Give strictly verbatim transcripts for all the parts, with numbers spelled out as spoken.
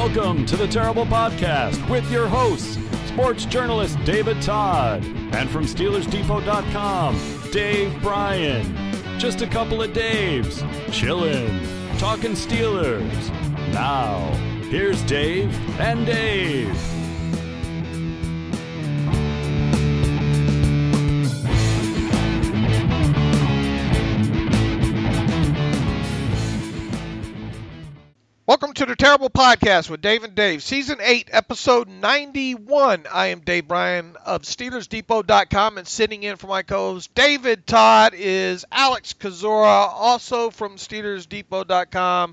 Welcome to the Terrible Podcast with your hosts, sports journalist David Todd, and from Steelers Depot dot com, Dave Bryan. Just a couple of Daves, chillin', talking Steelers. Now, here's Dave and Dave. Welcome to the Terrible Podcast with Dave and Dave, Season eight, Episode ninety-one. I am Dave Bryan of Steelers Depot dot com, and sitting in for my co-host David Todd is Alex Kozora, also from Steelers Depot dot com.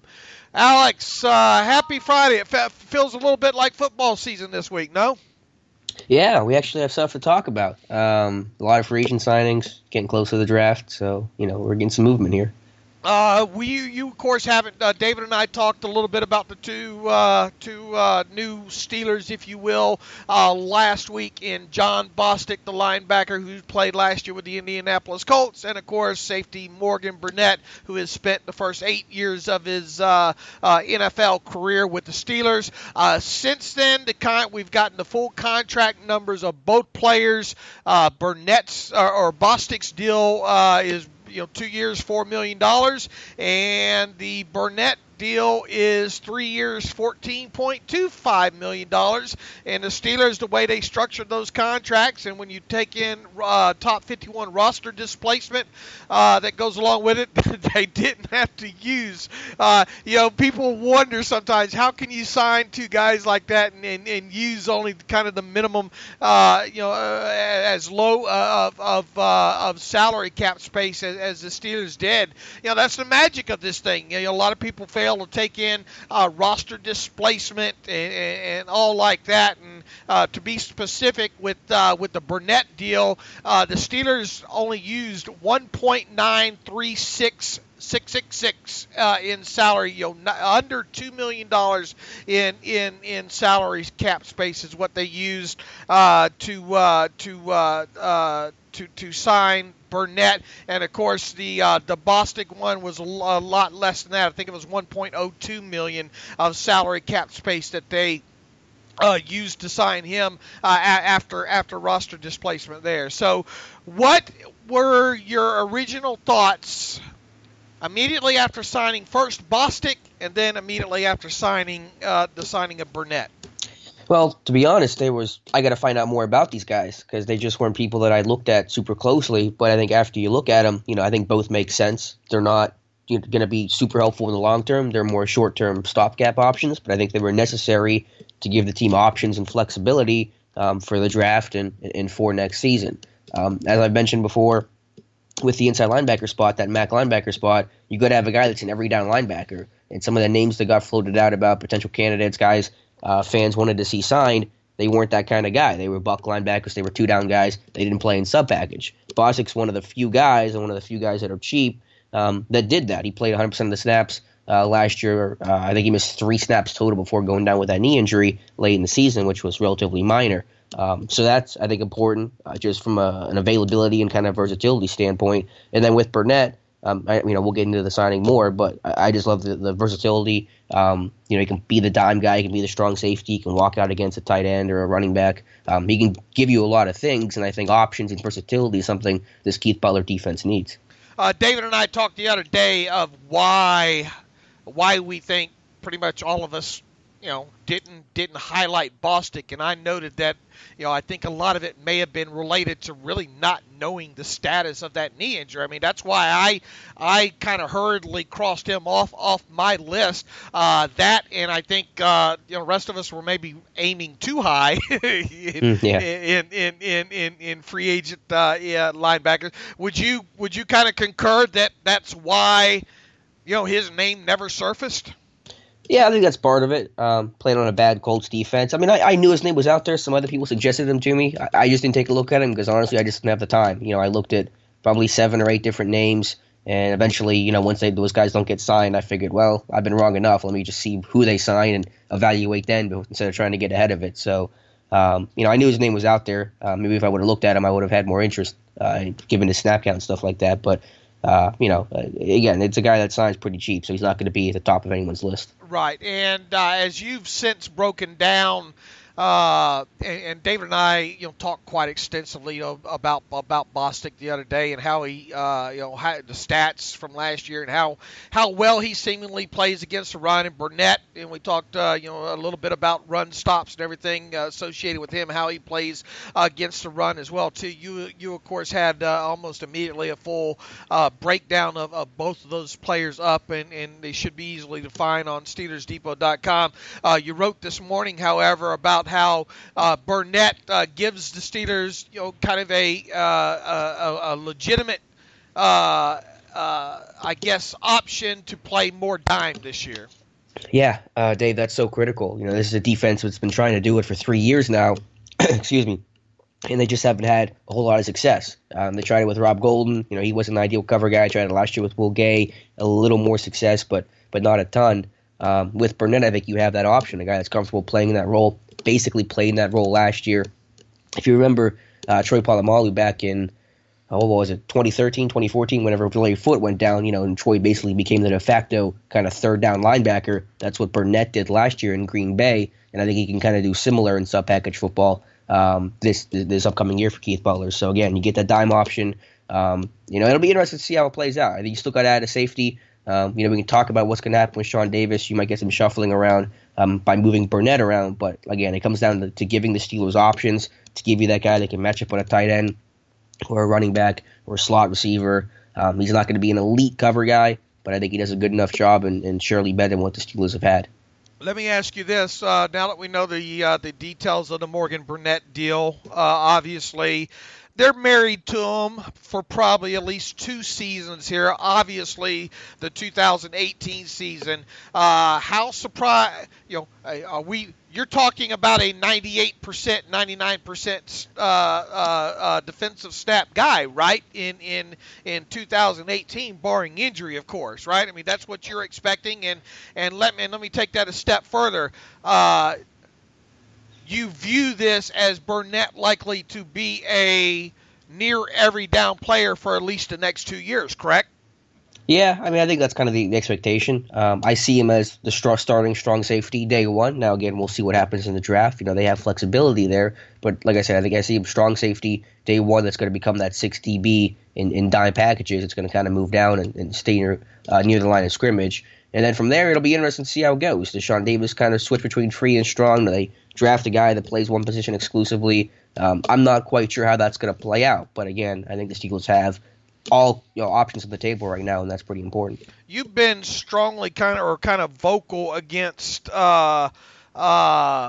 Alex, uh, happy Friday. It fe- feels a little bit like football season this week, no? Yeah, we actually have stuff to talk about. Um, a lot of free agent signings, getting close to the draft, so, you know, we're getting some movement here. Uh, we, you of course haven't. Uh, David and I talked a little bit about the two, uh, two uh, new Steelers, if you will, uh, last week in Jon Bostic, the linebacker who played last year with the Indianapolis Colts, and of course safety Morgan Burnett, who has spent the first eight years of his uh, uh, N F L career with the Steelers. Uh, since then, the con- we've gotten the full contract numbers of both players. Uh, Burnett's or, or Bostic's deal uh, is. You know, two years, four million dollars, and the Burnett deal is three years, fourteen point two five million dollars. And the Steelers, the way they structured those contracts, and when you take in uh, top fifty-one roster displacement uh, that goes along with it, they didn't have to use. Uh, you know, people wonder sometimes, how can you sign two guys like that and, and, and use only kind of the minimum, uh, you know, uh, as low uh, of of, uh, of salary cap space as, as the Steelers did? You know, that's the magic of this thing. You know, a lot of people fail to take in uh, roster displacement and, and all like that. And uh, to be specific, with uh, with the Burnett deal, uh, the Steelers only used one point nine three six six six six uh, in salary, you know, not, under two million dollars in in in salary cap space is what they used uh, to uh, to uh, uh, to to sign Burnett. And of course the uh, the Bostic one was a, l- a lot less than that. I think it was one point oh two million of salary cap space that they Uh, used to sign him uh, a- after after roster displacement there. So what were your original thoughts immediately after signing first Bostic and then immediately after signing uh, the signing of Burnett? Well, to be honest, there was I got to find out more about these guys because they just weren't people that I looked at super closely. But I think after you look at them, you know, I think both make sense. They're not you know, going to be super helpful in the long term. They're more short-term stopgap options, but I think they were necessary to give the team options and flexibility um, for the draft and, and for next season. Um, as I mentioned before, with the inside linebacker spot, that Mac linebacker spot, you got to have a guy that's an every down linebacker. And some of the names that got floated out about potential candidates, guys uh, fans wanted to see signed, they weren't that kind of guy. They were buck linebackers. They were two down guys. They didn't play in sub package. Bostic's one of the few guys and one of the few guys that are cheap um, that did that. He played one hundred percent of the snaps uh, last year. Uh, I think he missed three snaps total before going down with that knee injury late in the season, which was relatively minor. Um, so that's, I think, important uh, just from a, an availability and kind of versatility standpoint. And then with Burnett, um, I, you know, we'll get into the signing more, but I, I just love the, the versatility. Um, you know, he can be the dime guy, he can be the strong safety, he can walk out against a tight end or a running back. Um, he can give you a lot of things, and I think options and versatility is something this Keith Butler defense needs. Uh, David and I talked the other day of why why we think pretty much all of us, you know, didn't didn't highlight Bostic, and I noted that, you know, I think a lot of it may have been related to really not knowing the status of that knee injury. I mean, that's why I I kind of hurriedly crossed him off off my list. Uh, that, and I think uh, you know, the rest of us were maybe aiming too high in, mm, yeah. in, in, in in in free agent uh, yeah, linebackers. Would you would you kind of concur that that's why, you know, his name never surfaced? Yeah, I think that's part of it. Um, playing on a bad Colts defense. I mean, I, I knew his name was out there. Some other people suggested him to me. I, I just didn't take a look at him because, honestly, I just didn't have the time. You know, I looked at probably seven or eight different names, and eventually, you know, once they, those guys don't get signed, I figured, well, I've been wrong enough. Let me just see who they sign and evaluate then instead of trying to get ahead of it. So, um, you know, I knew his name was out there. Uh, maybe if I would have looked at him, I would have had more interest, uh, given his snap count and stuff like that. But uh, you know, uh, again, it's a guy that signs pretty cheap, so he's not going to be at the top of anyone's list. Right, and uh, as you've since broken down, uh, and, and David and I, you know, talked quite extensively, you know, about about Bostic the other day and how he, uh, you know, how, the stats from last year and how how well he seemingly plays against the run, and Burnett, and we talked, uh, you know, a little bit about run stops and everything uh, associated with him, how he plays uh, against the run as well too. You you of course had uh, almost immediately a full uh, breakdown of, of both of those players up, and, and they should be easily defined on Steelers Depot dot com. Uh, you wrote this morning, however, about how uh, Burnett uh, gives the Steelers, you know, kind of a uh, a, a legitimate, uh, uh, I guess, option to play more dime this year. Yeah, uh, Dave, that's so critical. You know, this is a defense that's been trying to do it for three years now. Excuse me. And they just haven't had a whole lot of success. Um, they tried it with Rob Golden. You know, he was an ideal cover guy. Tried it last year with Will Gay. A little more success, but but not a ton. Um, with Burnett, I think you have that option, a guy that's comfortable playing in that role, basically played in that role last year. If you remember uh, Troy Polamalu back in, oh, what was it, twenty thirteen, twenty fourteen, whenever Larry Foote went down, you know, and Troy basically became the de facto kind of third down linebacker. That's what Burnett did last year in Green Bay, and I think he can kind of do similar in sub-package football um, this this upcoming year for Keith Butler. So, again, you get that dime option. Um, you know, it'll be interesting to see how it plays out. I think you still got to add a safety. Um, you know, we can talk about what's going to happen with Sean Davis. You might get some shuffling around um, by moving Burnett around. But, again, it comes down to, to giving the Steelers options to give you that guy that can match up on a tight end or a running back or a slot receiver. Um, he's not going to be an elite cover guy, but I think he does a good enough job and, and surely better than what the Steelers have had. Let me ask you this. Uh, now that we know the uh, the details of the Morgan Burnett deal, uh, obviously – they're married to him for probably at least two seasons here. Obviously, the two thousand eighteen season. Uh, how surprised, you know, are we? You're talking about a ninety-eight percent, ninety-nine percent uh, uh, uh, defensive snap guy, right? In in in two thousand eighteen, barring injury, of course, right? I mean, that's what you're expecting. And and let me and let me take that a step further. Uh, You view this as Burnett likely to be a near every down player for at least the next two years, correct? Yeah, I mean, I think that's kind of the, the expectation. Um, I see him as the strong, starting strong safety day one. Now, again, we'll see what happens in the draft. You know, they have flexibility there. But like I said, I think I see him strong safety day one that's going to become that six D B in, in dime packages. It's going to kind of move down and, and stay near, uh, near the line of scrimmage. And then from there, it'll be interesting to see how it goes. Does Sean Davis kind of switch between free and strong? Do they draft a guy that plays one position exclusively? Um, I'm not quite sure how that's going to play out. But again, I think the Steelers have all you know, options on the table right now, and that's pretty important. You've been strongly kind of or kind of vocal against uh, uh,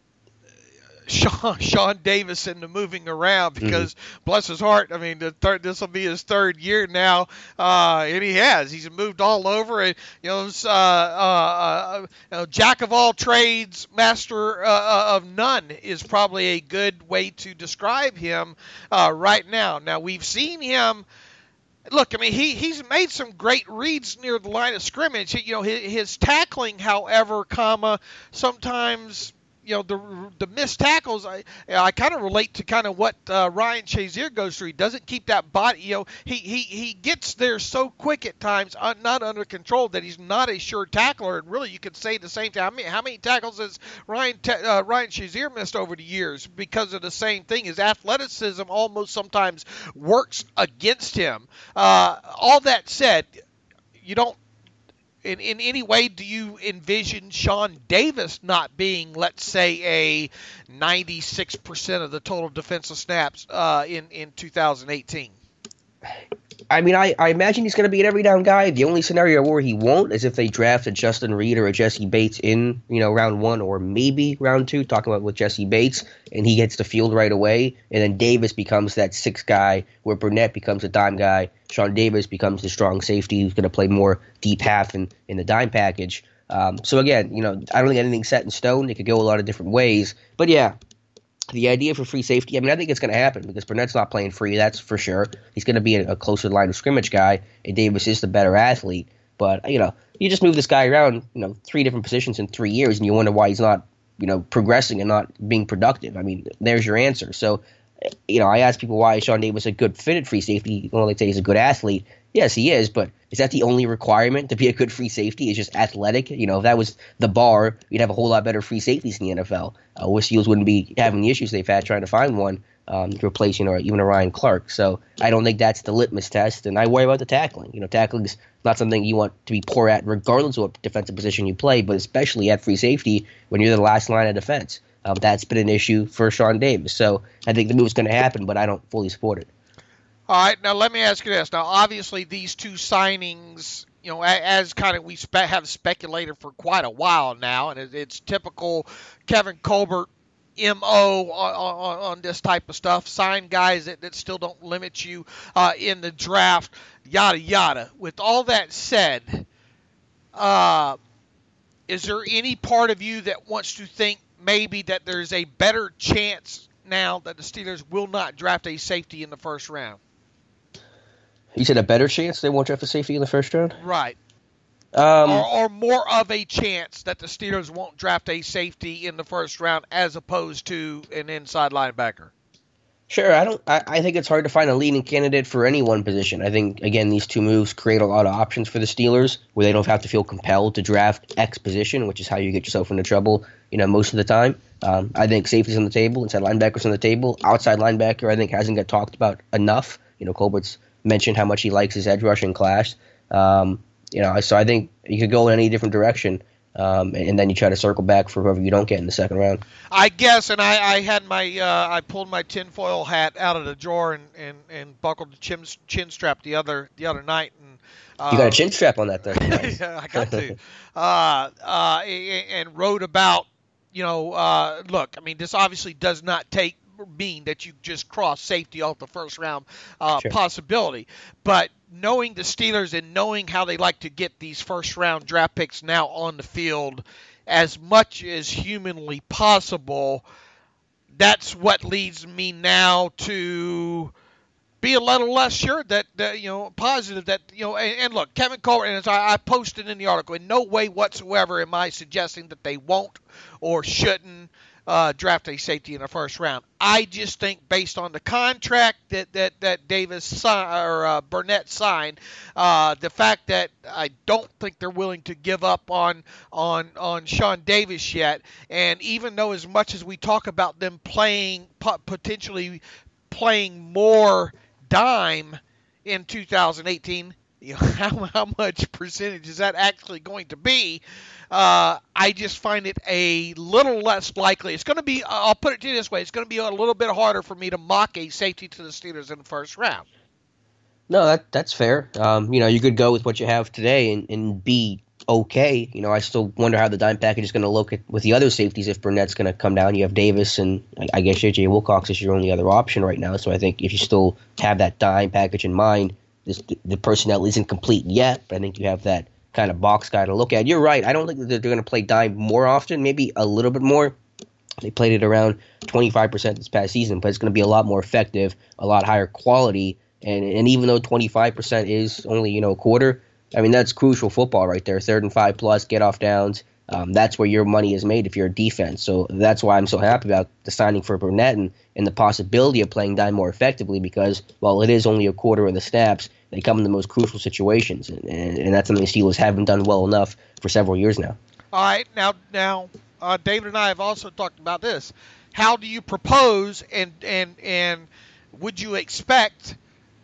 Sean, Sean Davis and the moving around because, mm-hmm. bless his heart, I mean, the third, this will be his third year now, uh, and he has. He's moved all over. And, you know, uh, uh, you know, jack of all trades, master uh, of none is probably a good way to describe him uh, right now. Now, we've seen him. Look, I mean, he, he's made some great reads near the line of scrimmage. You know, his, his tackling, however, comma, sometimes, you know, the the missed tackles, I I kind of relate to kind of what uh, Ryan Shazier goes through. He doesn't keep that body, you know, he he, he gets there so quick at times, uh, not under control, that he's not a sure tackler. And really, you could say the same thing. I mean, how many tackles has Ryan uh, Ryan Shazier missed over the years because of the same thing? His athleticism almost sometimes works against him. Uh, all that said, you don't. In, in any way, do you envision Sean Davis not being, let's say, a ninety-six percent of the total defensive snaps uh, in, in two thousand eighteen? I mean, I, I imagine he's going to be an every down guy. The only scenario where he won't is if they draft a Justin Reed or a Jesse Bates in, you know, round one or maybe round two, talking about with Jesse Bates, and he gets the field right away. And then Davis becomes that sixth guy where Burnett becomes a dime guy. Sean Davis becomes the strong safety who's going to play more deep half in, in the dime package. Um, so, again, you know, I don't think anything's set in stone. It could go a lot of different ways. But, yeah. The idea for free safety, I mean, I think it's going to happen because Burnett's not playing free, that's for sure. He's going to be a, a closer line of scrimmage guy, and Davis is the better athlete. But, you know, you just move this guy around, you know, three different positions in three years, and you wonder why he's not, you know, progressing and not being productive. I mean, there's your answer. So, you know, I ask people why is Sean Davis a good fit at free safety. Well, they say he's a good athlete. Yes, he is, but is that the only requirement to be a good free safety? Is just athletic? You know, if that was the bar, you'd have a whole lot better free safeties in the N F L. Uh, where Steelers wouldn't be having the issues they've had trying to find one um, to replace, you know, even a Ryan Clark. So I don't think that's the litmus test, and I worry about the tackling. You know, tackling is not something you want to be poor at regardless of what defensive position you play, but especially at free safety when you're the last line of defense. Um, that's been an issue for Sean Davis. So I think the move is going to happen, but I don't fully support it. All right, now let me ask you this. Now, obviously, these two signings, you know, as kind of we spe- have speculated for quite a while now, and it's typical Kevin Colbert M O on, on, on this type of stuff. Sign guys that, that still don't limit you uh, in the draft, yada, yada. With all that said, uh, is there any part of you that wants to think maybe that there's a better chance now that the Steelers will not draft a safety in the first round? You said a better chance they won't draft a safety in the first round? Right. Um, or, or more of a chance that the Steelers won't draft a safety in the first round as opposed to an inside linebacker? Sure. I don't. I, I think it's hard to find a leading candidate for any one position. I think, again, these two moves create a lot of options for the Steelers where they don't have to feel compelled to draft X position, which is how you get yourself into trouble, you know, most of the time. Um, I think safety's on the table, inside linebackers on the table. Outside linebacker, I think, hasn't got talked about enough. You know, Colbert's mentioned how much he likes his edge rushing class. Um, you know, so I think you could go in any different direction, um, and then you try to circle back for whoever you don't get in the second round. I guess, and I, I had my, uh, I pulled my tinfoil hat out of the drawer and, and, and buckled the chin, chin strap the other the other night. And uh, you got a chin strap on that thing. Nice. Yeah, I got to. uh, uh, and, and wrote about, you know, uh, look, I mean, this obviously does not take mean that you just cross safety off the first round uh, Sure. possibility. But knowing the Steelers and knowing how they like to get these first round draft picks now on the field as much as humanly possible, that's what leads me now to be a little less sure that, that you know, positive that, you know, and, and look, Kevin Colbert, and as I, I posted in the article, in no way whatsoever am I suggesting that they won't or shouldn't Uh, draft a safety in the first round. I just think based on the contract that that that Davis si- or uh, Burnett signed, uh, the fact that I don't think they're willing to give up on on on Sean Davis yet, and even though as much as we talk about them playing potentially playing more dime in two thousand eighteen, you know, how how much percentage is that actually going to be? Uh, I just find it a little less likely. It's going to be, I'll put it to you this way, it's going to be a little bit harder for me to mock a safety to the Steelers in the first round. No, that that's fair. Um, you know, you could go with what you have today and, and be okay. You know, I still wonder how the dime package is going to look at, with the other safeties if Burnett's going to come down. You have Davis, and I, I guess J J Wilcox is your only other option right now. So I think if you still have that dime package in mind, this, the personnel isn't complete yet, but I think you have that kind of box guy to look at. You're right. I don't think that they're going to play dime more often, maybe a little bit more. They played it around twenty-five percent this past season, but it's going to be a lot more effective, a lot higher quality. And and even though twenty-five percent is only, you know, a quarter, I mean, that's crucial football right there. Third and five plus, get off downs. Um, that's where your money is made if you're a defense. So that's why I'm so happy about the signing for Burnett and, and the possibility of playing dime more effectively because, while it is only a quarter of the snaps, they come in the most crucial situations. And, and, and that's something the Steelers haven't done well enough for several years now. All right. Now, now uh, David and I have also talked about this. How do you propose and, and, and would you expect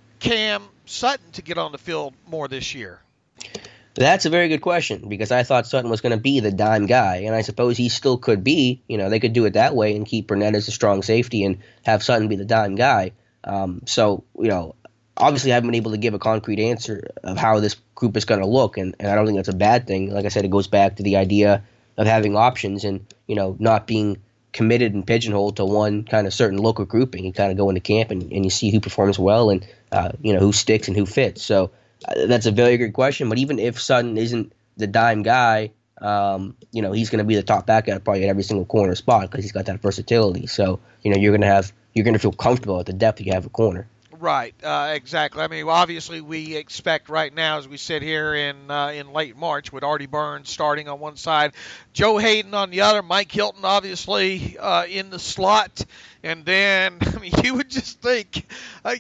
Cam Sutton to get on the field more this year? That's a very good question because I thought Sutton was going to be the dime guy, and I suppose he still could be. You know, they could do it that way and keep Burnett as a strong safety and have Sutton be the dime guy. Um, so, you know, obviously I haven't been able to give a concrete answer of how this group is going to look, and, and I don't think that's a bad thing. Like I said, it goes back to the idea of having options and, you know, not being committed and pigeonholed to one kind of certain look or grouping. You kind of go into camp and, and you see who performs well and, uh, you know, who sticks and who fits. So, Uh, that's a very good question, but even if Sutton isn't the dime guy, um, you know, he's going to be the top back at probably at every single corner spot because he's got that versatility. So, you know, you're going to have you're going to feel comfortable at the depth you have at corner. Right, uh, exactly. I mean, obviously, we expect right now, as we sit here in uh, in late March, with Artie Burns starting on one side, Joe Hayden on the other, Mike Hilton obviously uh, in the slot, And then, I mean, you would just think, uh,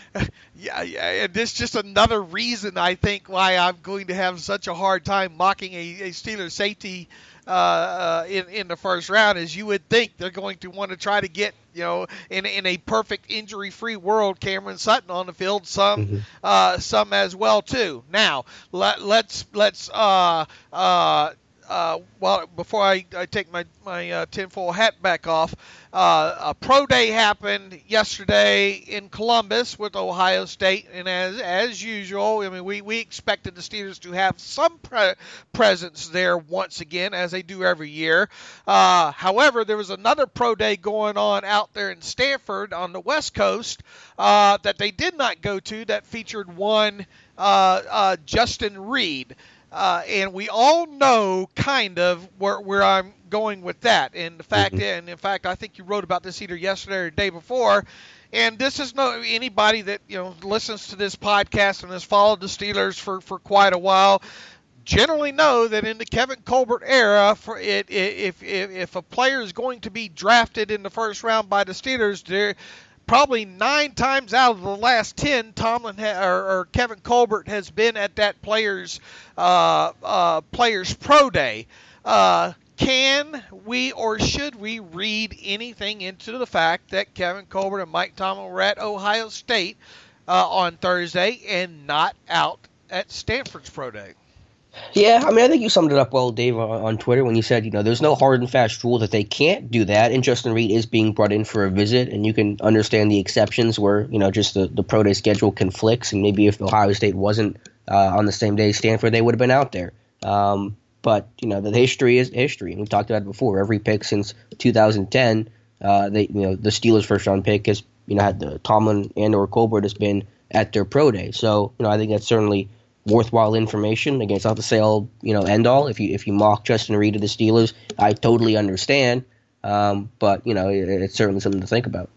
yeah, yeah, and this is just another reason I think why I'm going to have such a hard time mocking a, a Steelers safety uh, uh, in in the first round. Is you would think they're going to want to try to get, you know, in in a perfect injury-free world, Cameron Sutton on the field, some mm-hmm. uh, some as well too. Now let let's let's uh uh. Uh, well, before I, I take my my uh, tinfoil hat back off, uh, a pro day happened yesterday in Columbus with Ohio State, and as as usual, I mean we, we expected the Steelers to have some pre- presence there once again, as they do every year. Uh, however, there was another pro day going on out there in Stanford on the West Coast uh, that they did not go to, that featured one uh, uh, Justin Reid. Uh, and we all know kind of where, where I'm going with that. And the fact, mm-hmm. and in fact, I think you wrote about this either yesterday or the day before. And this is no anybody that you know listens to this podcast and has followed the Steelers for, for quite a while. Generally know that in the Kevin Colbert era, for it, if, if if a player is going to be drafted in the first round by the Steelers, they're probably nine times out of the last ten, Tomlin ha- or, or Kevin Colbert has been at that player's uh, uh, player's pro day. Uh, can we or should we read anything into the fact that Kevin Colbert and Mike Tomlin were at Ohio State uh, on Thursday and not out at Stanford's pro day? Yeah, I mean, I think you summed it up well, Dave, on, on Twitter when you said, you know, there's no hard and fast rule that they can't do that, and Justin Reid is being brought in for a visit, and you can understand the exceptions where, you know, just the, the pro day schedule conflicts, and maybe if Ohio State wasn't uh, on the same day as Stanford, they would have been out there. Um, but, you know, the history is history, and we talked about it before. Every pick since two thousand ten, uh, they, you know, the Steelers' first-round pick has, you know, had the Tomlin and or Colbert has been at their pro day. So, you know, I think that's certainly worthwhile information. Again, it's not to say all, you know, end all. If you if you mock Justin Reid to the Steelers, I totally understand. Um, but you know, it, it's certainly something to think about.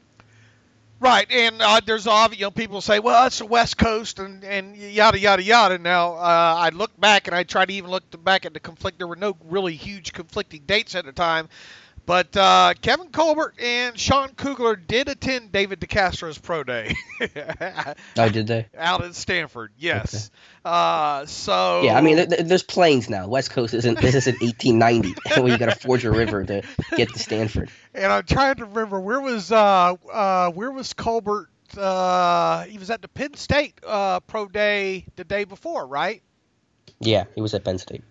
Right, and uh, there's obvious, you know, people say, well, it's the West Coast and, and yada yada yada. Now, uh, I look back and I try to even look back at the conflict. There were no really huge conflicting dates at the time. But uh, Kevin Colbert and Sean Kugler did attend David DeCastro's pro day. Oh, did they? Out at Stanford, yes. Okay. Uh, so yeah, I mean, th- there's planes now. West Coast isn't this isn't eighteen ninety where you got to forge a river to get to Stanford. And I'm trying to remember where was uh, uh, where was Colbert? Uh, he was at the Penn State uh, pro day the day before, right? Yeah, he was at Penn State.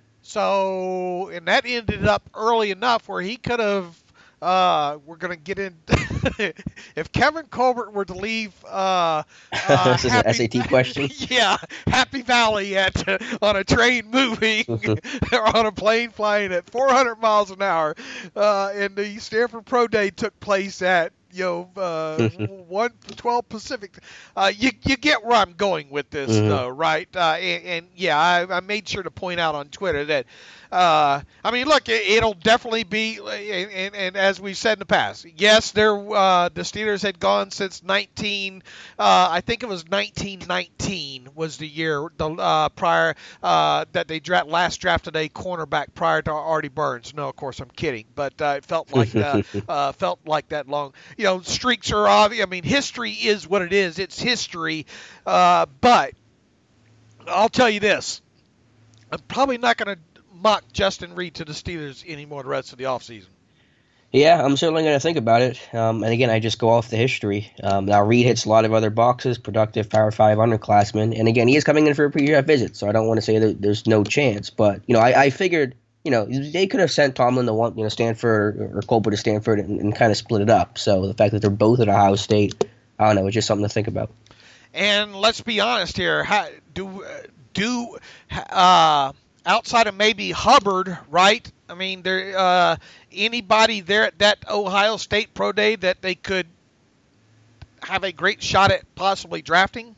So, and that ended up early enough where he could have, uh, we're going to get in, if Kevin Colbert were to leave, uh, uh this is Happy, an S A T question. Yeah, Happy Valley at, uh, on a train moving, or on a plane flying at four hundred miles an hour, uh, and the Stanford Pro Day took place at, you know, uh, one twelve Pacific. Uh, you you get where I'm going with this, mm-hmm. though, right? Uh, and, and yeah, I, I made sure to point out on Twitter that, uh, I mean, look, it, it'll definitely be, and, and, and as we've said in the past, yes, there uh, the Steelers had gone since nineteen. Uh, I think it was nineteen nineteen was the year the uh, prior uh, that they dra- last drafted a cornerback prior to Artie Burns. No, of course I'm kidding, but uh, it felt like uh, uh, felt like that long. You know, streaks are obvious. I mean, history is what it is. It's history. Uh, but I'll tell you this. I'm probably not going to mock Justin Reid to the Steelers anymore the rest of the offseason. Yeah, I'm certainly going to think about it. Um, and again, I just go off the history. Um, now, Reid hits a lot of other boxes, productive Power five underclassman. And again, he is coming in for a pre-draft visit, so I don't want to say that there's no chance. But, you know, I, I figured – you know, they could have sent Tomlin to one, you know, Stanford or, or Colbert to Stanford and, and kind of split it up. So the fact that they're both at Ohio State, I don't know, it's just something to think about. And let's be honest here, how, do do uh, outside of maybe Hubbard, right? I mean, there uh, anybody there at that Ohio State pro day that they could have a great shot at possibly drafting?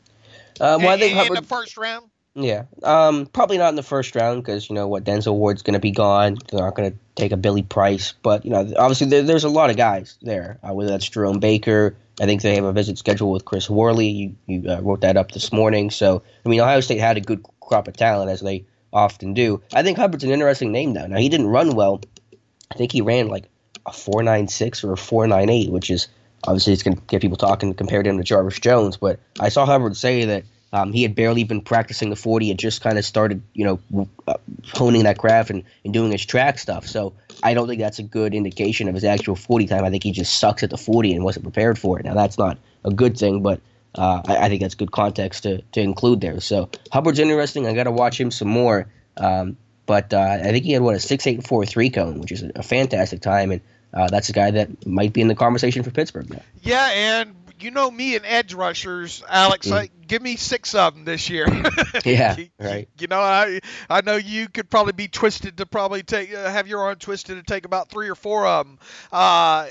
Um, well, in, I think in Hubbard, the first round. Yeah, um, probably not in the first round because, you know, what, Denzel Ward's going to be gone. They're not going to take a Billy Price. But, you know, obviously there, there's a lot of guys there, uh, whether that's Jerome Baker. I think they have a visit scheduled with Chris Worley. You, you uh, wrote that up this morning. So, I mean, Ohio State had a good crop of talent, as they often do. I think Hubbard's an interesting name, though. Now, he didn't run well. I think he ran like a four nine six or a four nine eight, which is obviously it's going to get people talking compared to him to Jarvis Jones. But I saw Hubbard say that um, he had barely been practicing the forty, had just kind of started, you know, uh, honing that craft and, and doing his track stuff. So I don't think that's a good indication of his actual forty time. I think he just sucks at the forty and wasn't prepared for it. Now, that's not a good thing, but uh, I, I think that's good context to, to include there. So Hubbard's interesting. I got to watch him some more. Um, but uh, I think he had, what, a six eight four three cone, which is a, a fantastic time. And uh, that's a guy that might be in the conversation for Pittsburgh now. Yeah, and you know me and edge rushers, Alex. Mm. I, give me six of them this year. Yeah, you, right. You know, I I know you could probably be twisted to probably take uh, have your arm twisted to take about three or four of them. Uh,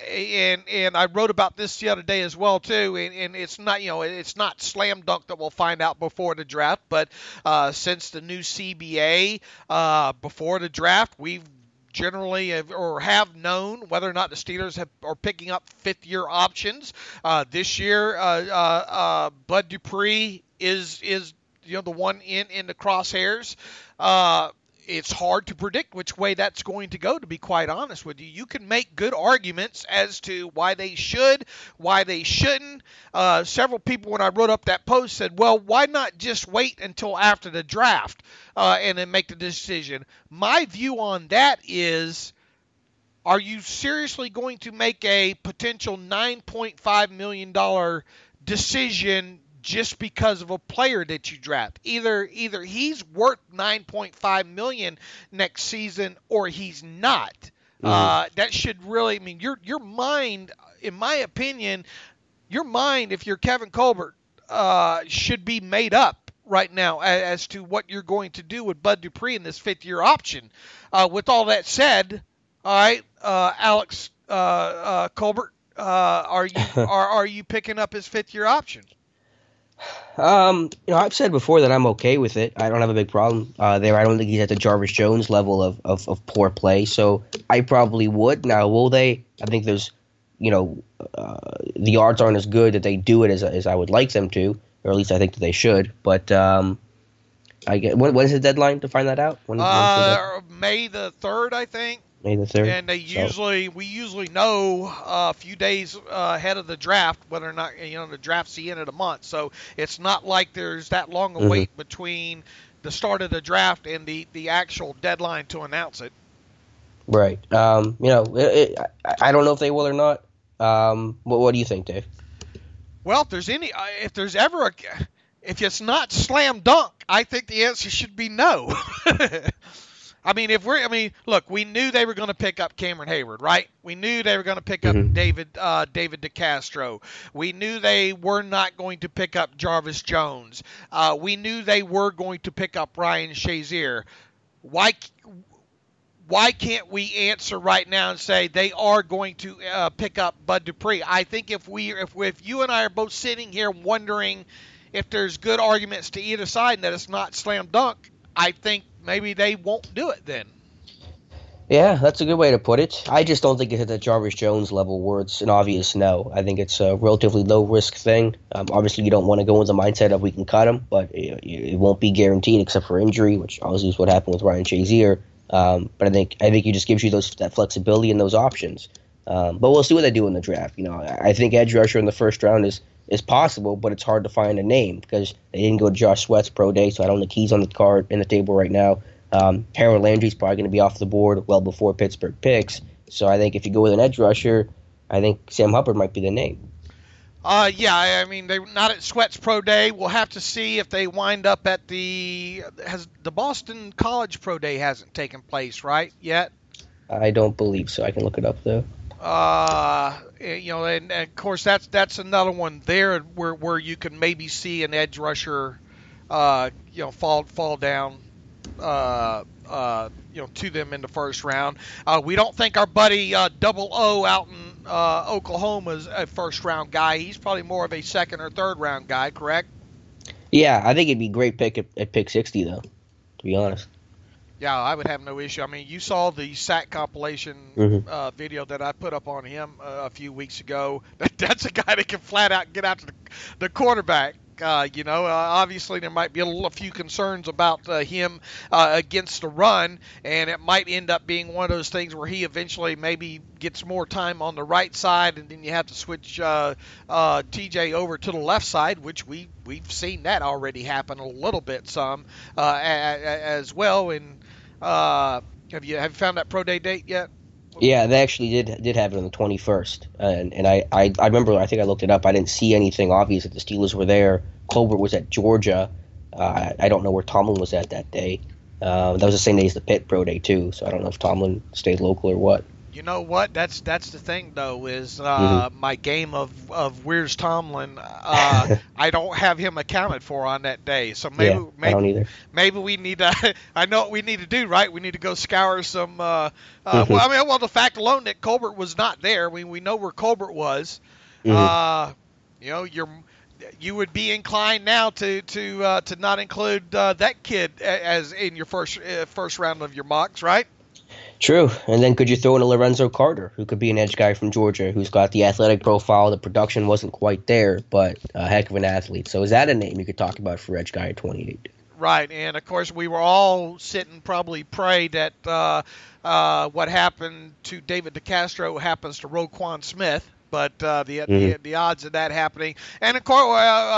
and and I wrote about this the other day as well too. And, and it's not you know it's not slam dunk that we'll find out before the draft, but uh, since the new C B A uh, before the draft, we've generally have, or have known whether or not the Steelers have, are picking up fifth-year options. Uh, this year, uh, uh, uh, Bud Dupree is is you know the one in, in the crosshairs. Uh, it's hard to predict which way that's going to go, to be quite honest with you. You can make good arguments as to why they should, why they shouldn't. Uh, several people, when I wrote up that post, said, well, why not just wait until after the draft uh, and then make the decision? My view on that is, are you seriously going to make a potential nine point five million dollars decision just because of a player that you draft? Either either he's worth nine point five million dollars next season or he's not. Mm-hmm. Uh, that should really, I mean, your your mind, in my opinion, your mind, if you're Kevin Colbert, uh, should be made up right now as, as to what you're going to do with Bud Dupree in this fifth-year option. Uh, with all that said, all right, uh, Alex uh, uh, Colbert, uh, are you are are you picking up his fifth-year option? Um, you know, I've said before that I'm okay with it. I don't have a big problem uh, there. I don't think he's at the Jarvis Jones level of, of, of poor play, so I probably would. Now, will they? I think there's, you know, uh, the odds aren't as good that they do it as as I would like them to, or at least I think that they should. But um, I get when when's the deadline to find that out? When, uh, May the third, I think. May the third. And they usually, so. we usually know uh, a few days uh, ahead of the draft whether or not, you know, the draft's the end of the month. So it's not like there's that long a mm-hmm. wait between the start of the draft and the, the actual deadline to announce it. Right. Um, you know, it, it, I don't know if they will or not. Um, what, what do you think, Dave? Well, if there's any, if there's ever a, if it's not slam dunk, I think the answer should be no. I mean, if we're, I mean, look, we knew they were going to pick up Cameron Hayward, right? We knew they were going to pick up mm-hmm. David uh, David DeCastro. We knew they were not going to pick up Jarvis Jones. Uh, we knew they were going to pick up Ryan Shazier. Why, why can't we answer right now and say they are going to uh, pick up Bud Dupree? I think if we, if we, if you and I are both sitting here wondering if there's good arguments to either side and that it's not slam dunk, I think maybe they won't do it then. Yeah, that's a good way to put it. I just don't think it's at the Jarvis Jones level where it's an obvious no. I think it's a relatively low-risk thing. Um, obviously, you don't want to go with the mindset of we can cut him, but it, it won't be guaranteed except for injury, which obviously is what happened with Ryan Shazier. Um, but I think I think it just gives you those that flexibility and those options. Um, but we'll see what they do in the draft. You know, I, I think edge rusher in the first round is is possible, but it's hard to find a name because they didn't go to Josh Sweat's pro day, so I don't think he's on the card in the table right now. Um, Harold Landry's probably going to be off the board well before Pittsburgh picks. So I think if you go with an edge rusher, I think Sam Hubbard might be the name. Uh, yeah, I mean, they're not at Sweat's pro day. We'll have to see if they wind up at the has the Boston College pro day hasn't taken place, right, yet? I don't believe so. I can look it up, though. Uh, you know, and, and of course that's that's another one there where where you can maybe see an edge rusher, uh, you know, fall fall down, uh, uh, you know, to them in the first round. Uh, we don't think our buddy uh, Double O out in uh, Oklahoma is a first round guy. He's probably more of a second or third round guy, correct? Yeah, I think it'd be a great pick at, at pick sixty, though. To be honest. Yeah, I would have no issue. I mean, you saw the sack compilation mm-hmm. uh, video that I put up on him uh, a few weeks ago. That's a guy that can flat out get out to the, the quarterback Uh, you know, uh, obviously there might be a, little, a few concerns about uh, him uh, against the run, and it might end up being one of those things where he eventually maybe gets more time on the right side, and then you have to switch uh, uh, T J over to the left side, which we we've seen that already happen a little bit, some uh, a, a, as well. And uh, have you have you found that pro day date yet? Yeah, they actually did did have it on the twenty-first, and and I, I, I remember I think I looked it up. I didn't see anything obvious that the Steelers were there. Colbert was at Georgia. Uh, I don't know where Tomlin was at that day. Uh, that was the same day as the Pitt Pro Day too, so I don't know if Tomlin stayed local or what. You know what? That's that's the thing though is uh, mm-hmm. my game of of Where's Tomlin. Uh, I don't have him accounted for on that day, so maybe yeah, maybe I don't either. maybe we need to. I know what we need to do, right? We need to go scour some. Uh, uh, mm-hmm. Well, I mean, well, the fact alone that Colbert was not there, we we know where Colbert was. Mm-hmm. Uh, you know, you're. You would be inclined now to to uh, to not include uh, that kid as in your first uh, first round of your mocks, right? True. And then could you throw in a Lorenzo Carter, who could be an edge guy from Georgia, who's got the athletic profile. The production wasn't quite there, but a heck of an athlete. So is that a name you could talk about for edge guy at twenty-eight? Right. And, of course, we were all sitting probably pray that uh, uh, what happened to David DeCastro happens to Roquan Smith. But uh, the, mm-hmm. the the odds of that happening, and of course, uh,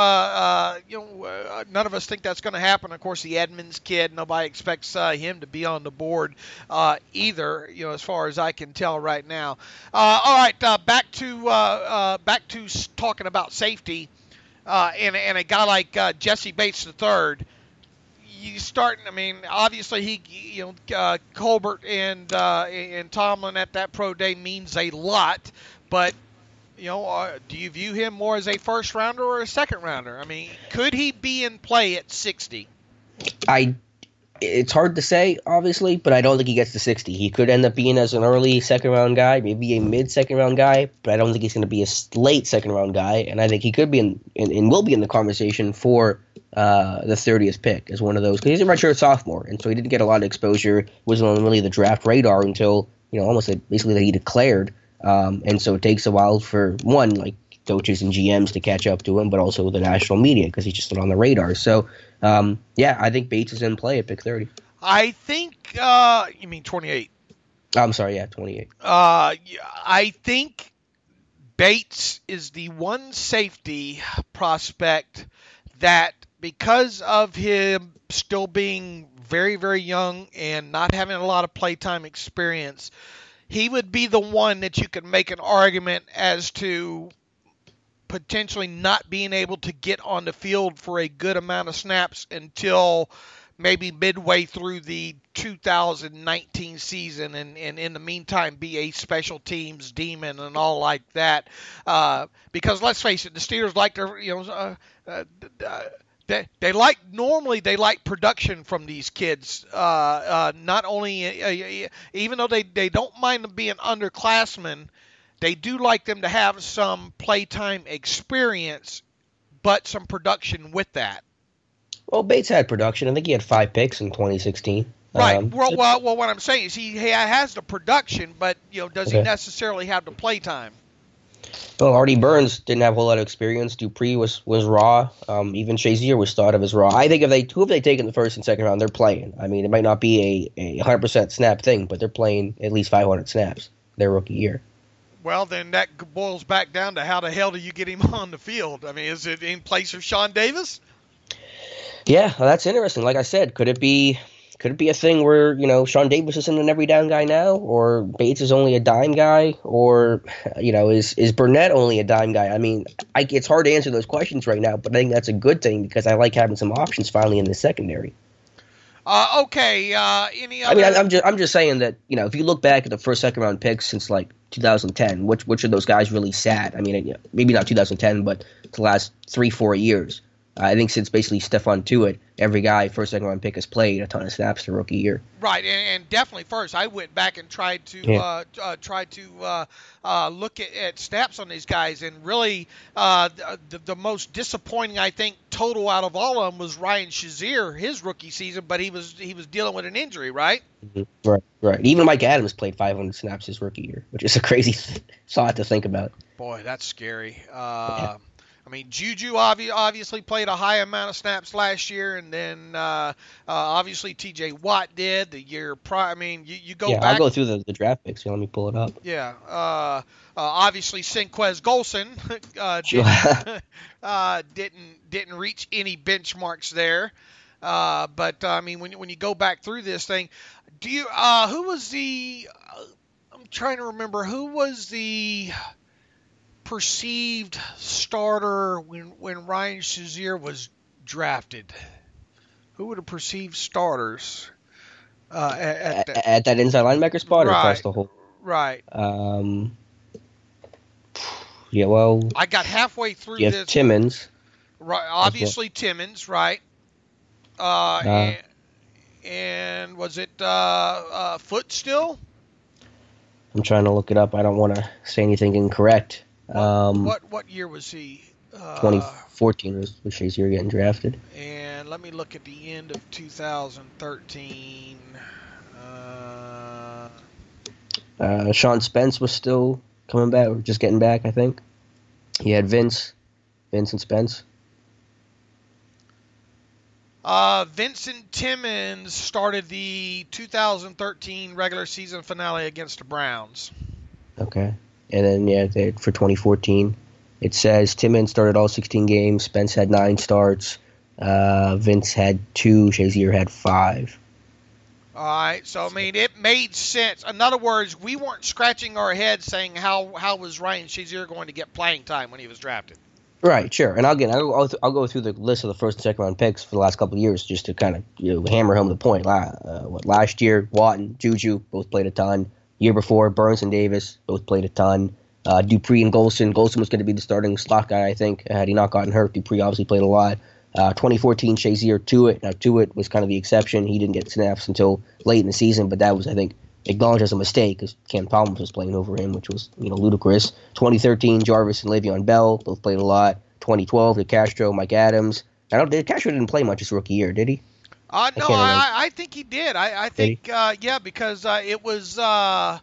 uh, you know, uh, none of us think that's going to happen. Of course, the Edmonds kid, nobody expects uh, him to be on the board uh, either. You know, as far as I can tell right now. Uh, all right, uh, back to uh, uh, back to talking about safety, uh, and and a guy like uh, Jesse Bates the third. You start. I mean, obviously he, you know, uh, Colbert and uh, and Tomlin at that pro day means a lot, but. You know, uh, do you view him more as a first rounder or a second rounder? I mean, could he be in play at sixty? I, it's hard to say, obviously, but I don't think he gets to sixty. He could end up being as an early second round guy, maybe a mid second round guy, but I don't think he's going to be a late second round guy. And I think he could be in, in and will be in the conversation for uh, the thirtieth pick as one of those, because he's a redshirt sophomore, and so he didn't get a lot of exposure. Wasn't on really the draft radar until you know almost basically that he declared. Um, and so it takes a while for, one, like coaches and G Ms to catch up to him, but also the national media because he's just not on the radar. So, um, yeah, I think Bates is in play at pick thirty. I think uh, – you mean twenty-eight? I'm sorry, yeah, twenty-eight. Uh, I think Bates is the one safety prospect that because of him still being very, very young and not having a lot of playtime experience – he would be the one that you could make an argument as to potentially not being able to get on the field for a good amount of snaps until maybe midway through the two thousand nineteen season, and, and in the meantime be a special teams demon and all like that. Uh, because let's face it, the Steelers like to, you know, uh, uh, uh, They, they like normally they like production from these kids. Uh, uh, not only uh, even though they, they don't mind them being underclassmen, they do like them to have some playtime experience, but some production with that. Well, Bates had production. I think he had five picks in twenty sixteen. Right. Um, well, well, well, what I'm saying is he, he has the production, but you know, does okay. he necessarily have the playtime? Well, Artie Burns didn't have a whole lot of experience. Dupree was was raw. Um, even Shazier was thought of as raw. I think if they who have they taken the first and second round, they're playing. I mean, it might not be a, a one hundred percent snap thing, but they're playing at least five hundred snaps their rookie year. Well, then that boils back down to how the hell do you get him on the field? I mean, is it in place of Sean Davis? Yeah, well, that's interesting. Like I said, could it be could it be a thing where, you know, Sean Davis isn't an every down guy now, or Bates is only a dime guy, or, you know, is is Burnett only a dime guy? I mean, I, it's hard to answer those questions right now, but I think that's a good thing because I like having some options finally in the secondary. Uh, okay. Uh, any other? I mean, I, I'm just I'm just saying that, you know, if you look back at the first second round picks since like two thousand ten, which which of those guys really sat? I mean, maybe not two thousand ten, but the last three four years. I think since basically Stephon Tuitt, every guy first second round pick has played a ton of snaps the rookie year. Right, and, and definitely first. I went back and tried to yeah. uh, uh, tried to uh, uh, look at, at snaps on these guys, and really uh, the, the most disappointing I think total out of all of them was Ryan Shazier his rookie season, but he was he was dealing with an injury, right? Mm-hmm. Right, right. Even Mike Adams played five hundred snaps his rookie year, which is a crazy thought to think about. Boy, that's scary. Uh, yeah. I mean, Juju obvi- obviously played a high amount of snaps last year, and then uh, uh, obviously T J Watt did the year prior. I mean, you, you go yeah, back. I'll go through the, the draft picks. Here, let me pull it up. Yeah. Uh, uh, obviously, Senquez Golson uh, Sure. didn't, uh, didn't didn't reach any benchmarks there. Uh, but uh, I mean, when when you go back through this thing, do you uh, who was the? Uh, I'm trying to remember who was the perceived starter when when Ryan Shazier was drafted. Who were the perceived starters uh, at, at, At, that? at that inside linebacker spot, or Right. across the whole? Right. Um. Yeah, well, I got halfway through you have this. Timmons. Right, obviously Timmons, right? Uh, Uh, and, and was it uh, uh, Foot still? I'm trying to look it up. I don't want to say anything incorrect. Um, what what year was he? Uh, twenty fourteen was, was Shazier getting drafted. And let me look at the end of two thousand thirteen. Uh, Uh, Sean Spence was still coming back, or just getting back, I think. He had Vince, Vince and Spence. uh, Vincent Timmons started the two thousand thirteen regular season finale against the Browns. Okay. And then, yeah, they, for twenty fourteen, it says Timmons started all sixteen games. Spence had nine starts. Uh, Vince had two. Shazier had five. All right, so I mean, it made sense. In other words, we weren't scratching our heads saying how how was Ryan Shazier going to get playing time when he was drafted. Right, sure. And again, I'll, I'll, I'll go through the list of the first and second round picks for the last couple of years just to kind of you know, hammer home the point. La, uh, what, last year, Watt and Juju both played a ton. Year before, Burns and Davis both played a ton. Uh, Dupree and Golson. Golson was going to be the starting slot guy, I think. Had he not gotten hurt, Dupree obviously played a lot. Uh, twenty fourteen, Shazier, Tuitt. Now, Tuitt was kind of the exception. He didn't get snaps until late in the season, but that was, I think, acknowledged as a mistake because Ken Palmer was playing over him, which was, you know, ludicrous. twenty thirteen, Jarvis and Le'Veon Bell both played a lot. twenty twelve, DeCastro, Mike Adams. I don't. DeCastro didn't play much his rookie year, did he? Uh, no, can't remember. I, I think he did. I, I think, uh, yeah, because uh, it was. Uh, uh,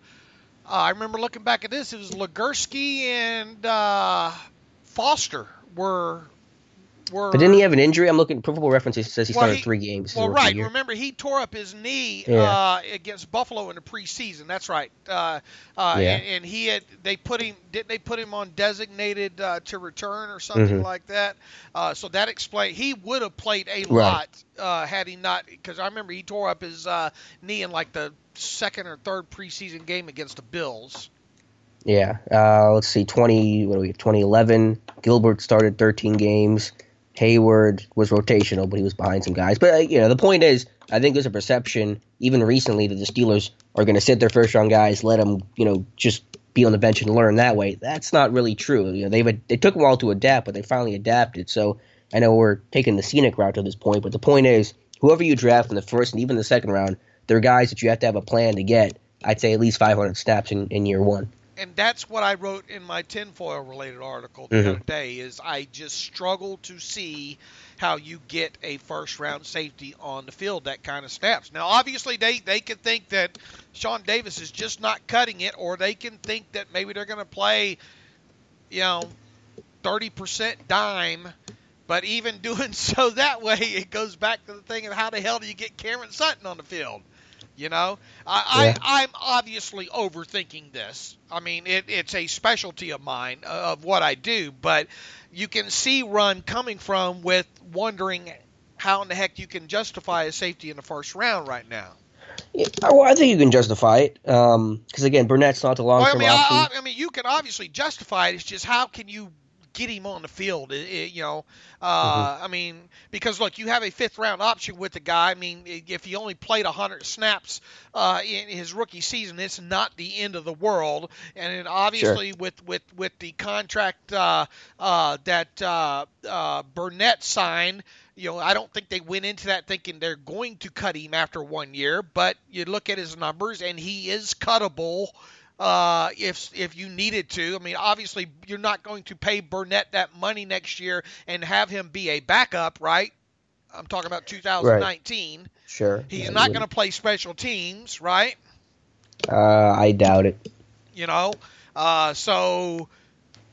I remember looking back at this. It was Legursky and uh, Foster were. Were, But didn't he have an injury? I'm looking. Pro Football Reference says he Well, started he- three games. his Well, rookie right. year. Remember, he tore up his knee Yeah. uh, against Buffalo in the preseason. That's right. Uh, uh, Yeah. and, and he had they put him. Didn't they put him on designated uh, to return or something Mhm. like that? Uh, so that explains. He would have played a Right. lot uh, had he not. Because I remember he tore up his uh, knee in like the second or third preseason game against the Bills. Yeah. Uh, let's see. Twenty. What do we? have? twenty eleven. Gilbert started thirteen games. Hayward was rotational, but he was behind some guys. But uh, you know, the point is, I think there's a perception, even recently, that the Steelers are going to sit their first round guys, let them, you know, just be on the bench and learn that way. That's not really true. You know, they've they took a while to adapt, but they finally adapted. So I know we're taking the scenic route to this point, but the point is, whoever you draft in the first and even the second round, they're guys that you have to have a plan to get. I'd say at least five hundred snaps in, in year one. And that's what I wrote in my tinfoil related article the Mhm. other day is I just struggle to see how you get a first round safety on the field that kind of snaps. Now obviously they, they can think that Sean Davis is just not cutting it, or they can think that maybe they're gonna play, you know, thirty percent dime. But even doing so that way, it goes back to the thing of how the hell do you get Cameron Sutton on the field? You know, I, Yeah. I, I'm obviously overthinking this. I mean, it, it's a specialty of mine, uh, of what I do, but you can see Run coming from with wondering how in the heck you can justify a safety in the first round right now. Yeah, well, I think you can justify it because again, Burnett's not the long Well, I term mean, option. I, I mean, you can obviously justify it. It's just how can you get him on the field? It, it, you know, uh, Mm-hmm. I mean, because look, you have a fifth round option with the guy. I mean, if he only played one hundred snaps uh, in his rookie season, it's not the end of the world. And then obviously Sure. with with with the contract uh, uh, that uh, uh, Burnett signed. You know, I don't think they went into that thinking they're going to cut him after one year, but you look at his numbers and he is cuttable uh, if if you needed to. I mean, obviously you're not going to pay Burnett that money next year and have him be a backup, right? I'm talking about two thousand nineteen. Sure. He's Yeah, not you going to play special teams, right? would- Uh, I doubt it. You know, uh, so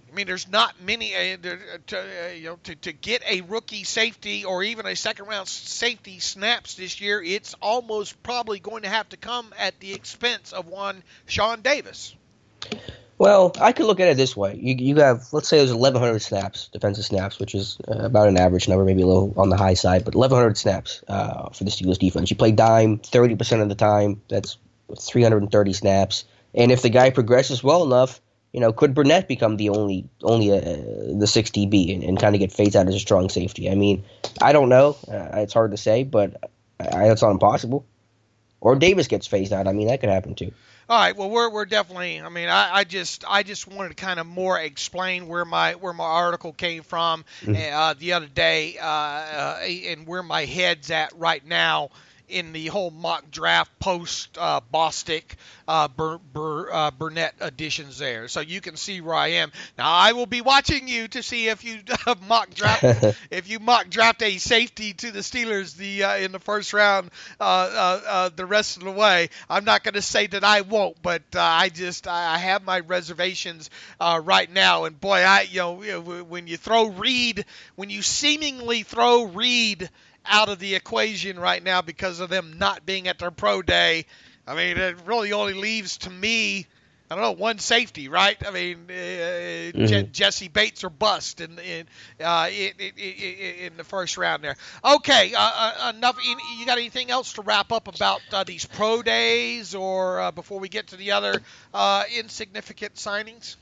I mean, there's not many uh, to, uh, you know to, to get a rookie safety or even a second round safety snaps this year. It's almost probably going to have to come at the expense of one Sean Davis. Well, I could look at it this way. You you have, let's say there's eleven hundred snaps, defensive snaps, which is uh, about an average number, maybe a little on the high side, but eleven hundred snaps uh, for the Steelers defense. You play dime thirty percent of the time. That's three hundred thirty snaps. And if the guy progresses well enough, you know, could Burnett become the only only uh, the six D B and, and kind of get phased out as a strong safety? I mean, I don't know. Uh, it's hard to say, but I, it's not impossible. Or Davis gets phased out. I mean, that could happen too. All right. Well, we're we're definitely. I mean, I, I just I just wanted to kind of more explain where my where my article came from mm-hmm. uh, the other day uh, uh, and where my head's at right now in the whole mock draft post uh, Bostic uh, Bur- Bur- uh, Burnett additions there. So you can see where I am. Now I will be watching you to see if you uh, mock draft if you mock draft a safety to the Steelers the uh, in the first round uh, uh, uh, the rest of the way. I'm not going to say that I won't, but uh, I just I have my reservations uh, right now. And boy, I you know when you throw Reed, when you seemingly throw Reed out of the equation right now because of them not being at their pro day, I mean, it really only leaves to me, I don't know, one safety, right? I mean, uh, mm-hmm. Je- Jesse Bates or bust in in, uh, in, in in the first round there. Okay, uh, uh, enough. You got anything else to wrap up about uh, these pro days, or uh, before we get to the other uh, insignificant signings?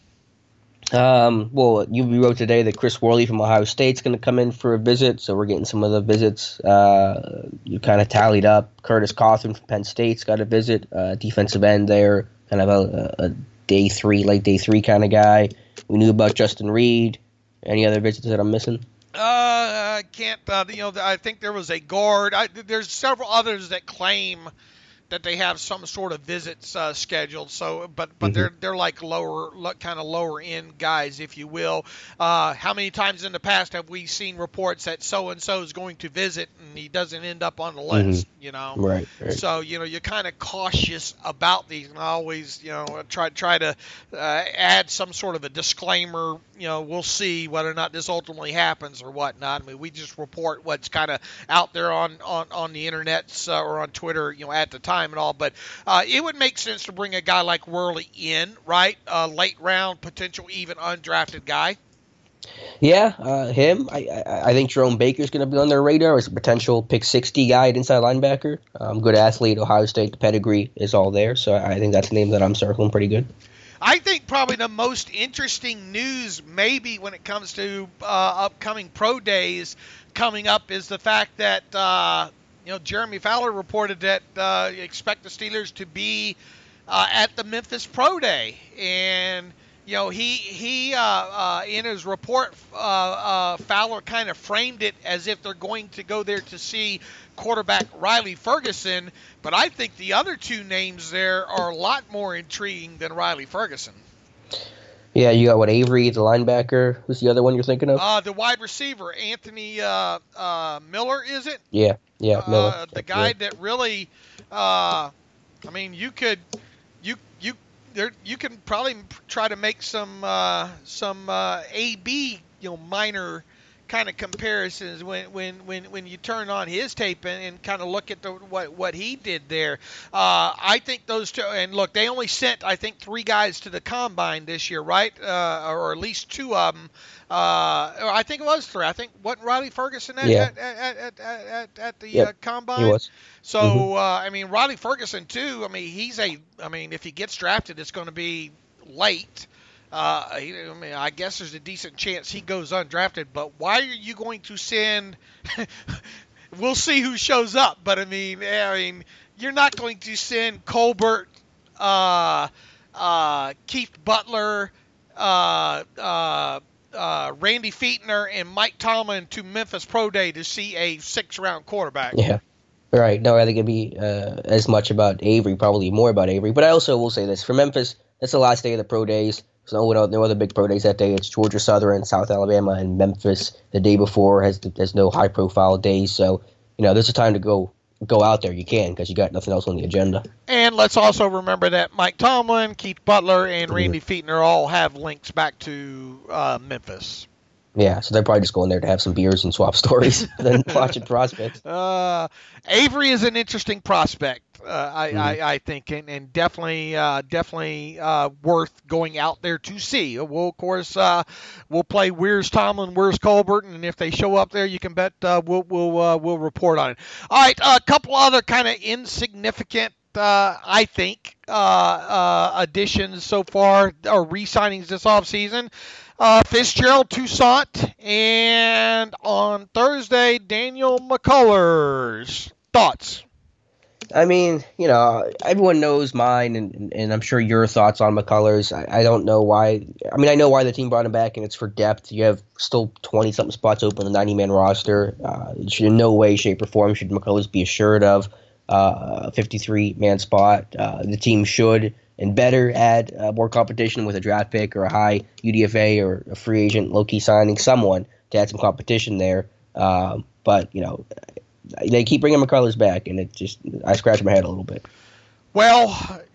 Um, well, you wrote today that Chris Worley from Ohio State's going to come in for a visit, so we're getting some of the visits. Uh, you kind of tallied up. Curtis Cawthon from Penn State's got a visit, uh, defensive end there, kind of a, a day three, late day three kind of guy. We knew about Justin Reed. Any other visits that I'm missing? Uh, I can't. Uh, you know, I think there was a guard. I, there's several others that claim that they have some sort of visits uh, scheduled. So, but but mm-hmm. they're they're like lower, kind of lower end guys, if you will. Uh, how many times in the past have we seen reports that so and so is going to visit and he doesn't end up on the list? Mm-hmm. You know, right, right. So you know you're kind of cautious about these, and I always you know try try to uh, add some sort of a disclaimer. You know, we'll see whether or not this ultimately happens or whatnot. I mean, we just report what's kind of out there on on on the internet uh, or on Twitter, you know, at the time. And all, but uh, it would make sense to bring a guy like Worley in, right? Uh, late round, potential even undrafted guy. Yeah, uh, him. I, I I think Jerome Baker's going to be on their radar as a potential pick sixty guy at inside linebacker. Um, good athlete, Ohio State. The pedigree is all there, so I think that's a name that I'm circling pretty good. I think probably the most interesting news maybe when it comes to uh, upcoming pro days coming up is the fact that uh, you know Jeremy Fowler reported that uh, expect the Steelers to be uh, at the Memphis Pro Day, and you know he he uh, uh, in his report uh, uh, Fowler kind of framed it as if they're going to go there to see quarterback Riley Ferguson, but I think the other two names there are a lot more intriguing than Riley Ferguson. Yeah, you got what, Avery, the linebacker. Who's the other one you're thinking of? Uh, the wide receiver, Anthony uh, uh, Miller, is it? Yeah, yeah, Miller. Uh, the guy that really, uh, I mean, you could, you you there, you can probably try to make some uh, some uh, A B, you know, minor kind of comparisons when when when when you turn on his tape and, and kind of look at the what what he did there. Uh, I think those two, and look, they only sent I think three guys to the combine this year, right? Uh, or at least two of them. Uh, or I think it was three. I think wasn't Riley Ferguson at yeah. at, at, at, at, at the yep. uh, combine? He was. So mm-hmm. uh, I mean, Riley Ferguson too. I mean, he's a. I mean, if he gets drafted, it's going to be late. Uh, I mean, I guess there's a decent chance he goes undrafted, but why are you going to send? We'll see who shows up, but I mean, I mean, you're not going to send Colbert, uh, uh, Keith Butler, uh, uh, uh, Randy Fichtner, and Mike Tomlin to Memphis Pro Day to see a six-round quarterback. Yeah. Right. No, I think it'd be uh, as much about Avery, probably more about Avery. But I also will say this for Memphis. That's the last day of the pro days. There's no, no other big pro days that day. It's Georgia Southern, South Alabama, and Memphis. The day before has there's no high-profile days. So, you know, there's a time to go go out there, you can because you got nothing else on the agenda. And let's also remember that Mike Tomlin, Keith Butler, and Randy mm-hmm. Fichtner all have links back to uh, Memphis. Yeah, so they're probably just going there to have some beers and swap stories than watching prospects. Uh, Avery is an interesting prospect, uh, I, mm-hmm. I, I think, and, and definitely uh, definitely uh, worth going out there to see. We'll, of course, uh, we'll play Where's Tomlin, Where's Colbert, and if they show up there, you can bet uh, we'll we'll uh, we'll report on it. All right, a couple other kind of insignificant, uh, I think, uh, uh, additions so far, or re-signings this offseason. Uh, Fitzgerald Toussaint, and on Thursday, Daniel McCullers. Thoughts? I mean, you know, everyone knows mine, and, and I'm sure your thoughts on McCullers. I, I don't know why. I mean, I know why the team brought him back, and it's for depth. You have still twenty-something spots open on the ninety-man roster. Uh, in no way, shape, or form should McCullers be assured of uh, a fifty-three-man spot. Uh, the team should and better add uh, more competition with a draft pick or a high U D F A or a free agent low-key signing, someone to add some competition there. Um, but, you know, they keep bringing McCullers back, and it just I scratch my head a little bit. Well,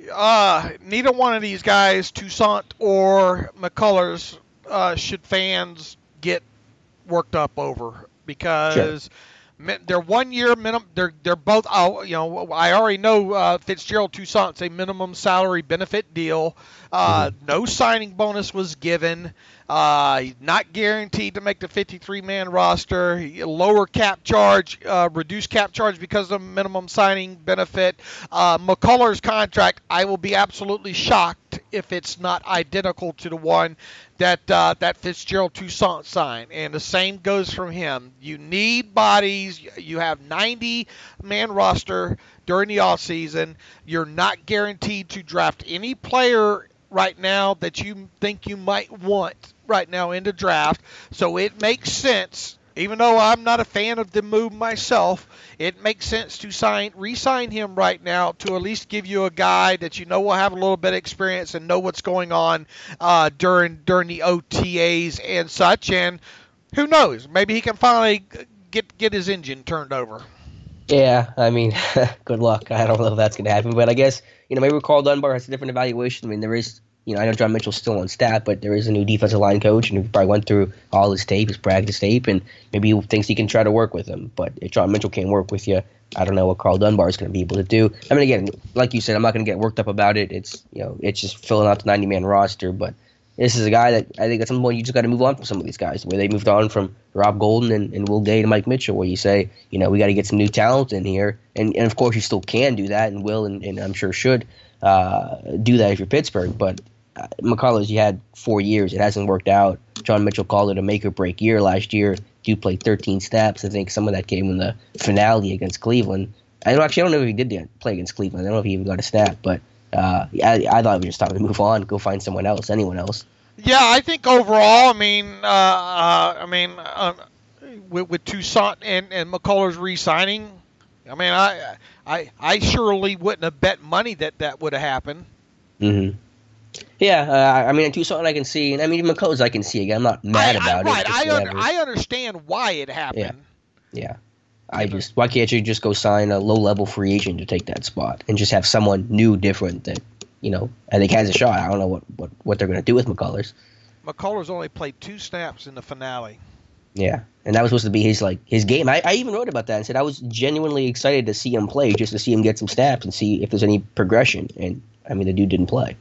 uh, neither one of these guys, Toussaint or McCullers, uh, should fans get worked up over because – sure. They're one year minimum. They're they're both. Oh, you know, I already know uh, Fitzgerald Toussaint's a minimum salary benefit deal. Uh, mm-hmm. No signing bonus was given. Uh, not guaranteed to make the fifty-three man roster. Lower cap charge, uh, reduced cap charge because of minimum signing benefit. Uh, McCullers' contract, I will be absolutely shocked if it's not identical to the one that uh, that Fitzgerald Toussaint signed. And the same goes from him. You need bodies. You have ninety man roster during the offseason. You're not guaranteed to draft any player right now that you think you might want right now in the draft. So it makes sense, even though I'm not a fan of the move myself, it makes sense to sign, re-sign him right now to at least give you a guy that you know will have a little bit of experience and know what's going on uh, during during the O T As and such. And who knows, maybe he can finally get get his engine turned over. Yeah, I mean, good luck. I don't know if that's going to happen, but I guess, you know, maybe Carl Dunbar has a different evaluation. I mean, there is, you know, I know John Mitchell's still on staff, but there is a new defensive line coach, and he probably went through all his tape, his practice tape, and maybe he thinks he can try to work with him. But if John Mitchell can't work with you, I don't know what Carl Dunbar is going to be able to do. I mean, again, like you said, I'm not going to get worked up about it. It's, you know, it's just filling out the ninety man roster, but this is a guy that I think at some point you just got to move on from some of these guys, where they moved on from Rob Golden and, and Will Gay to Mike Mitchell, where you say, you know, we got to get some new talent in here. And, and of course, you still can do that, and will, and, and I'm sure should uh, do that if you're Pittsburgh. But uh, McCullers, you had four years. It hasn't worked out. John Mitchell called it a make-or-break year last year. Dude played thirteen snaps. I think some of that came in the finale against Cleveland. I don't actually I don't know if he did play against Cleveland. I don't know if he even got a snap, but Uh, I, I thought we just thought to move on, go find someone else, anyone else. Yeah, I think overall, I mean, uh, uh, I mean, uh, with, with Toussaint and, and McCullers re-signing, I mean, I, I, I surely wouldn't have bet money that that would have happened. Mm-hmm. Yeah, uh, I mean, Toussaint I can see, and I mean, McCullers I can see again. I'm not mad I, about I, right, it. I, un- I understand why it happened. Yeah, yeah. I just why can't you just go sign a low level free agent to take that spot and just have someone new, different that, you know, I think has a shot. I don't know what, what, what they're going to do with McCullers. McCullers only played two snaps in the finale. Yeah, and that was supposed to be his like his game. I, I even wrote about that and said I was genuinely excited to see him play, just to see him get some snaps and see if there's any progression. And I mean, the dude didn't play.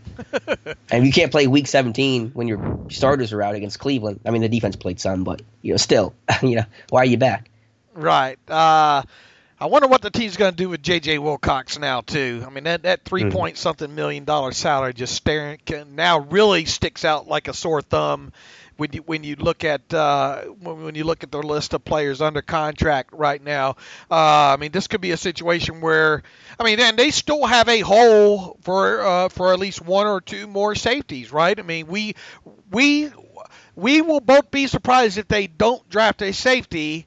And you can't play week seventeen when your starters are out against Cleveland. I mean, the defense played some, but you know, still, you know, why are you back? Right. Uh, I wonder what the team's going to do with J J Wilcox now, too. I mean, that, that three mm-hmm. point something million dollar salary just staring now really sticks out like a sore thumb when you when you look at uh, when you look at the list of players under contract right now. Uh, I mean, this could be a situation where, I mean, and they still have a hole for uh, for at least one or two more safeties, right? I mean, we we we will both be surprised if they don't draft a safety.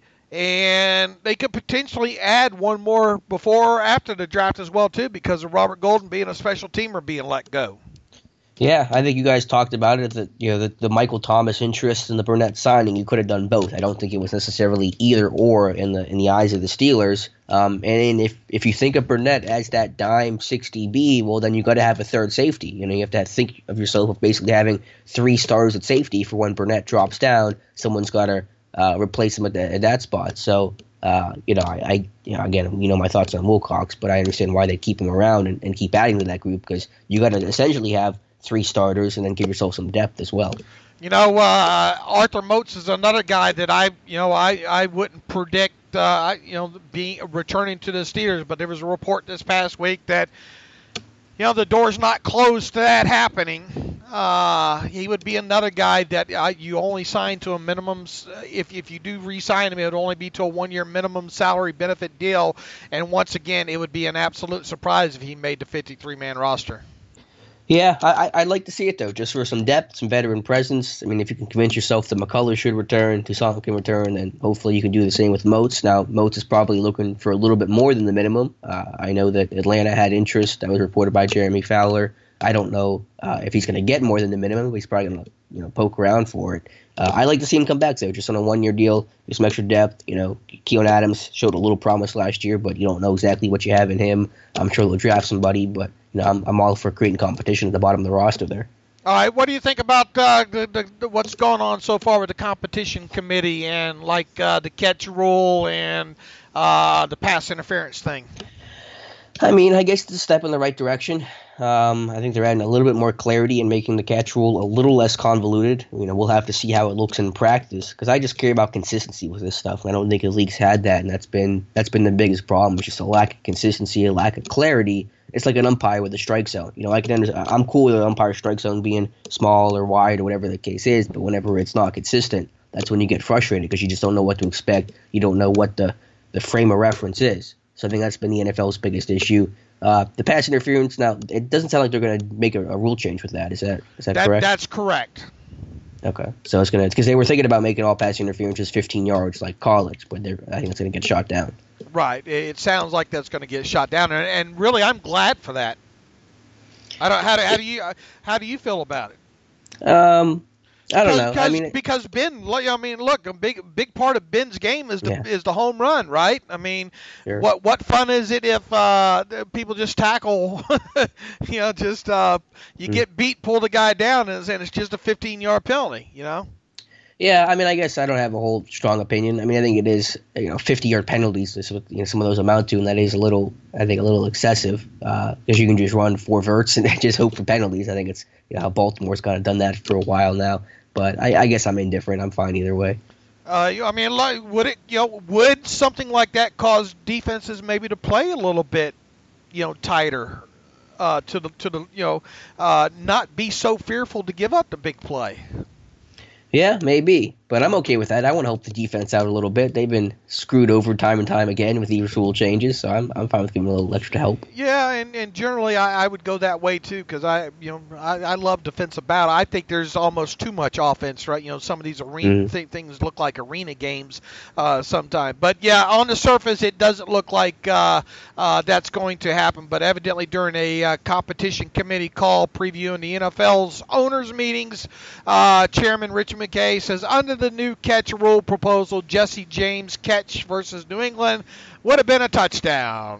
And they could potentially add one more before or after the draft as well, too, because of Robert Golden being a special teamer being let go. Yeah, I think you guys talked about it. That you know the, the Michael Thomas interest in the Burnett signing, you could have done both. I don't think it was necessarily either or in the in the eyes of the Steelers. Um, and if if you think of Burnett as that dime sixty B, well then you got to have a third safety. You know you have to think of yourself of basically having three stars at safety for when Burnett drops down. Someone's got to uh, replace him at, the, at that spot. So. Uh, you know, I, I you know, again, you know my thoughts on Wilcox, but I understand why they keep him around and, and keep adding to that group because you got to essentially have three starters and then give yourself some depth as well. You know, uh, Arthur Moats is another guy that I, you know, I, I wouldn't predict, uh, you know, being returning to the Steelers, but there was a report this past week that, you know, the door's not closed to that happening. Uh, he would be another guy that uh, you only sign to a minimum. If if you do re-sign him, it would only be to a one-year minimum salary benefit deal. And once again, it would be an absolute surprise if he made the fifty-three man roster. Yeah, I, I'd like to see it, though, just for some depth, some veteran presence. I mean, if you can convince yourself that McCullers should return, Toussaint can return, then hopefully you can do the same with Moats. Now, Moats is probably looking for a little bit more than the minimum. Uh, I know that Atlanta had interest. That was reported by Jeremy Fowler. I don't know uh, if he's going to get more than the minimum, but he's probably going to you know, poke around for it. Uh, I like to see him come back, though, just on a one-year deal, get some extra depth. You know, Keon Adams showed a little promise last year, but you don't know exactly what you have in him. I'm sure they'll draft somebody, but you know, I'm, I'm all for creating competition at the bottom of the roster there. All right, what do you think about uh, the, the, the, what's going on so far with the competition committee and like uh, the catch rule and uh, the pass interference thing? I mean, I guess it's a step in the right direction. Um, I think they're adding a little bit more clarity and making the catch rule a little less convoluted. You know, we'll have to see how it looks in practice because I just care about consistency with this stuff. I don't think the league's had that, and that's been that's been the biggest problem. It's just a lack of consistency, a lack of clarity. It's like an umpire with a strike zone. You know, I can understand, I'm cool with an umpire strike zone being small or wide or whatever the case is, but whenever it's not consistent, that's when you get frustrated because you just don't know what to expect. You don't know what the, the frame of reference is. So I think that's been the N F L's biggest issue. Uh, the pass interference, now, it doesn't sound like they're going to make a, a rule change with that. Is that is that, that correct? That's correct. Okay. So it's going to – because they were thinking about making all pass interference just fifteen yards like college, but they're, I think it's going to get shot down. Right. It sounds like that's going to get shot down, and, and really I'm glad for that. I don't, how, do, how, do you, how do you feel about it? Um. I don't know. Because, I mean, because Ben, I mean, look, a big, big part of Ben's game is the yeah. is the home run, right? I mean, Sure. what what fun is it if uh, people just tackle, you know, just uh, you Mm. get beat, pull the guy down, and it's just a fifteen yard penalty, you know? Yeah, I mean, I guess I don't have a whole strong opinion. I mean, I think it is, you know, fifty-yard penalties is what you know, some of those amount to, and that is a little, I think, a little excessive because uh, you can just run four verts and just hope for penalties. I think it's you know, how Baltimore's kind of done that for a while now. But I, I guess I'm indifferent. I'm fine either way. Uh, I mean, like, would it, you know, would something like that cause defenses maybe to play a little bit, you know, tighter, uh, to the to the you know, uh, not be so fearful to give up the big play? Yeah, maybe. But I'm okay with that. I want to help the defense out a little bit. They've been screwed over time and time again with these rule changes, so I'm I'm fine with giving them a little extra help. Yeah, and, and generally I, I would go that way too because I you know I, I love defensive battle. I think there's almost too much offense, right? You know, some of these arena Mm-hmm. th- things look like arena games uh, sometimes. But yeah, on the surface it doesn't look like uh, uh, that's going to happen. But evidently during a uh, competition committee call previewing the N F L's owners meetings, uh, Chairman Richard McKay says under the new catch rule proposal, Jesse James' catch versus New England would have been a touchdown.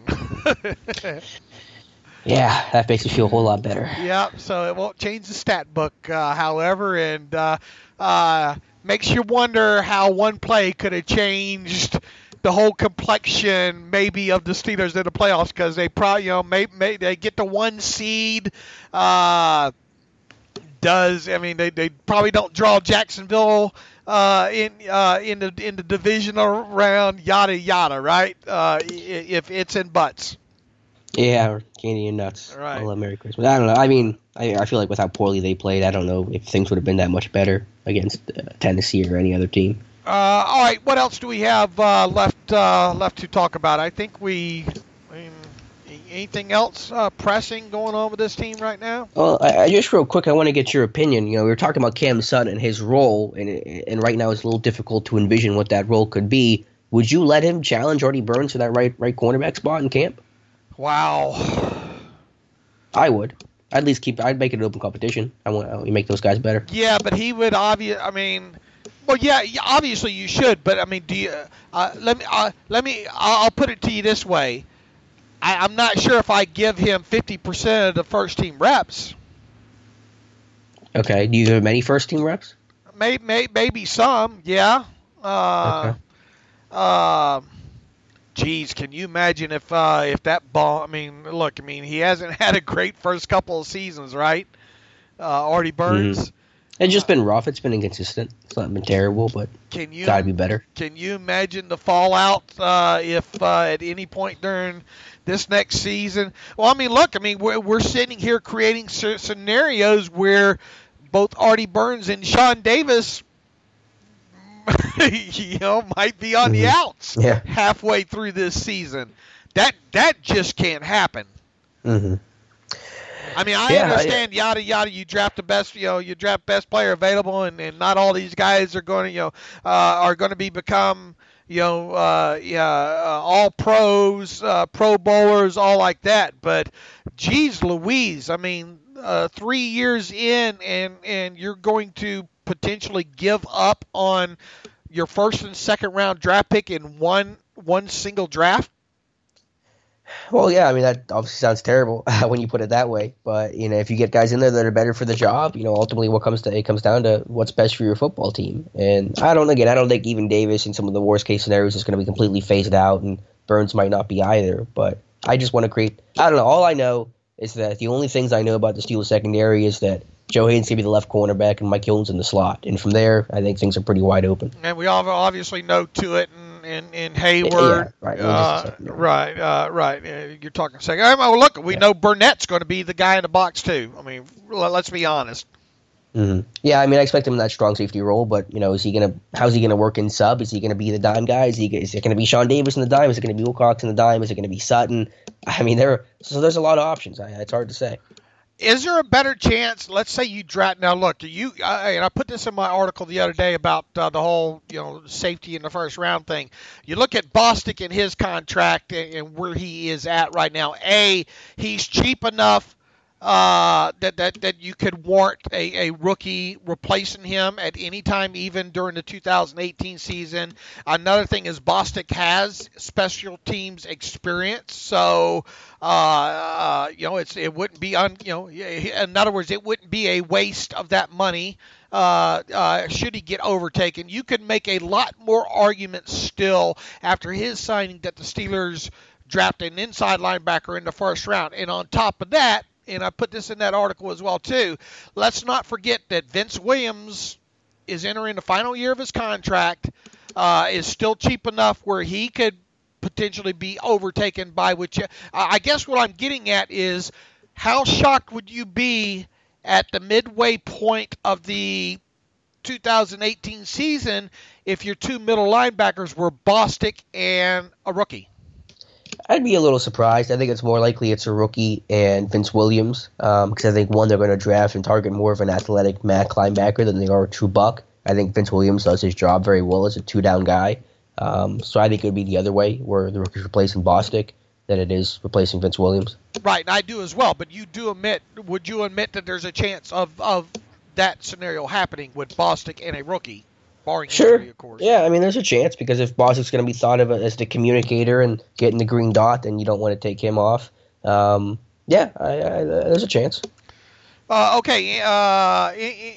Yeah, that makes me feel a whole lot better. Yeah, so it won't change the stat book, uh, however, and uh, uh, makes you wonder how one play could have changed the whole complexion maybe of the Steelers in the playoffs because they probably, you know, may, may, they get the one seed. Uh, does I mean they, they probably don't draw Jacksonville uh, in uh, in the in the divisional round, yada yada, right? Uh, if it's in butts. Yeah, or candy and nuts. Right. I love Merry Christmas. I don't know. I mean, I, I feel like with how poorly they played, I don't know if things would have been that much better against uh, Tennessee or any other team. Uh, all right, what else do we have uh, left uh, left to talk about? I think we. I mean, anything else uh, pressing going on with this team right now? Well, I, I just real quick, I want to get your opinion. You know, we were talking about Cam Sutton and his role, and and right now it's a little difficult to envision what that role could be. Would you let him challenge Artie Burns for that right right cornerback spot in camp? Wow. I would. I'd at least keep. I'd make it an open competition. I want to make those guys better. Yeah, but he would obvious. I mean, well, yeah, yeah, obviously you should. But I mean, do you? Uh, let me. Uh, let me. I'll, I'll put it to you this way. I, I'm not sure if I give him fifty percent of the first team reps. Okay. Do you give him any first team reps? Maybe, may, maybe some. Yeah. Uh, okay. Uh, geez, can you imagine if uh, if that ball? I mean, look. I mean, he hasn't had a great first couple of seasons, right? Uh, Artie Burns. Mm-hmm. It's just been rough. It's been inconsistent. It's not been terrible, but can you, gotta be better. Can you imagine the fallout uh, if uh, at any point during this next season? Well, I mean, look. I mean, we're, we're sitting here creating scenarios where both Artie Burns and Sean Davis, you know, might be on mm-hmm. the outs yeah. halfway through this season. That that just can't happen. Mm-hmm. I mean, I yeah, understand yeah. yada yada. You draft the best, you know, you draft best player available, and, and not all these guys are going to, you know, uh, are going to be become, you know, uh, yeah, uh, all pros, uh, pro bowlers, all like that. But, geez, Louise, I mean, uh, three years in, and and you're going to potentially give up on your first and second round draft pick in one one single draft? Well, yeah, I mean, that obviously sounds terrible when you put it that way. But, you know, if you get guys in there that are better for the job, you know, ultimately what comes to it comes down to what's best for your football team. And I don't, again, I don't think even Davis in some of the worst case scenarios is going to be completely phased out, and Burns might not be either. But I just want to create, I don't know, all I know is that the only things I know about the Steelers secondary is that Joe Hayden's going to be the left cornerback and Mike Hilton's in the slot. And from there, I think things are pretty wide open. And we all obviously know Tuitt and, and, and Hayward. Yeah, right. Uh, right, uh, right. Uh, you're talking second. I mean, well, look, we yeah. know Burnett's going to be the guy in the box, too. I mean, let's be honest. Mm-hmm. Yeah, I mean, I expect him in that strong safety role, but, you know, is he going to, how's he going to work in sub? Is he going to be the dime guy? Is, he, is it going to be Sean Davis in the dime? Is it going to be Wilcox in the dime? Is it going to be Sutton? I mean, there. So there's a lot of options. I, it's hard to say. Is there a better chance? Let's say you draft. Now, look, you I, and I put this in my article the other day about uh, the whole, you know, safety in the first round thing. You look at Bostic and his contract and, and where he is at right now. A, he's cheap enough uh, that, that that you could warrant a, a rookie replacing him at any time, even during the two thousand eighteen season. Another thing is Bostic has special teams experience, so. Uh, uh, you know, it's it wouldn't be un, you know, in other words, it wouldn't be a waste of that money. Uh, uh, should he get overtaken, you could make a lot more arguments still after his signing that the Steelers draft an inside linebacker in the first round. And on top of that, and I put this in that article as well too, let's not forget that Vince Williams is entering the final year of his contract, uh, is still cheap enough where he could potentially be overtaken by which I guess what I'm getting at is how shocked would you be at the midway point of the two thousand eighteen season if your two middle linebackers were Bostic and a rookie? I'd be a little surprised. I think it's more likely it's a rookie and Vince Williams because um, I think, one, they're going to draft and target more of an athletic Mac linebacker than they are a true buck. I think Vince Williams does his job very well as a two-down guy. Um, so I think it would be the other way, where the rookie's replacing Bostic than it is replacing Vince Williams. Right, and I do as well. But you do admit, would you admit that there's a chance of, of that scenario happening with Bostic and a rookie, barring sure. injury, of course? Yeah, I mean, there's a chance because if Bostic's going to be thought of as the communicator and getting the green dot, then you don't want to take him off. Um, yeah, I, I, there's a chance. Uh, okay. Uh,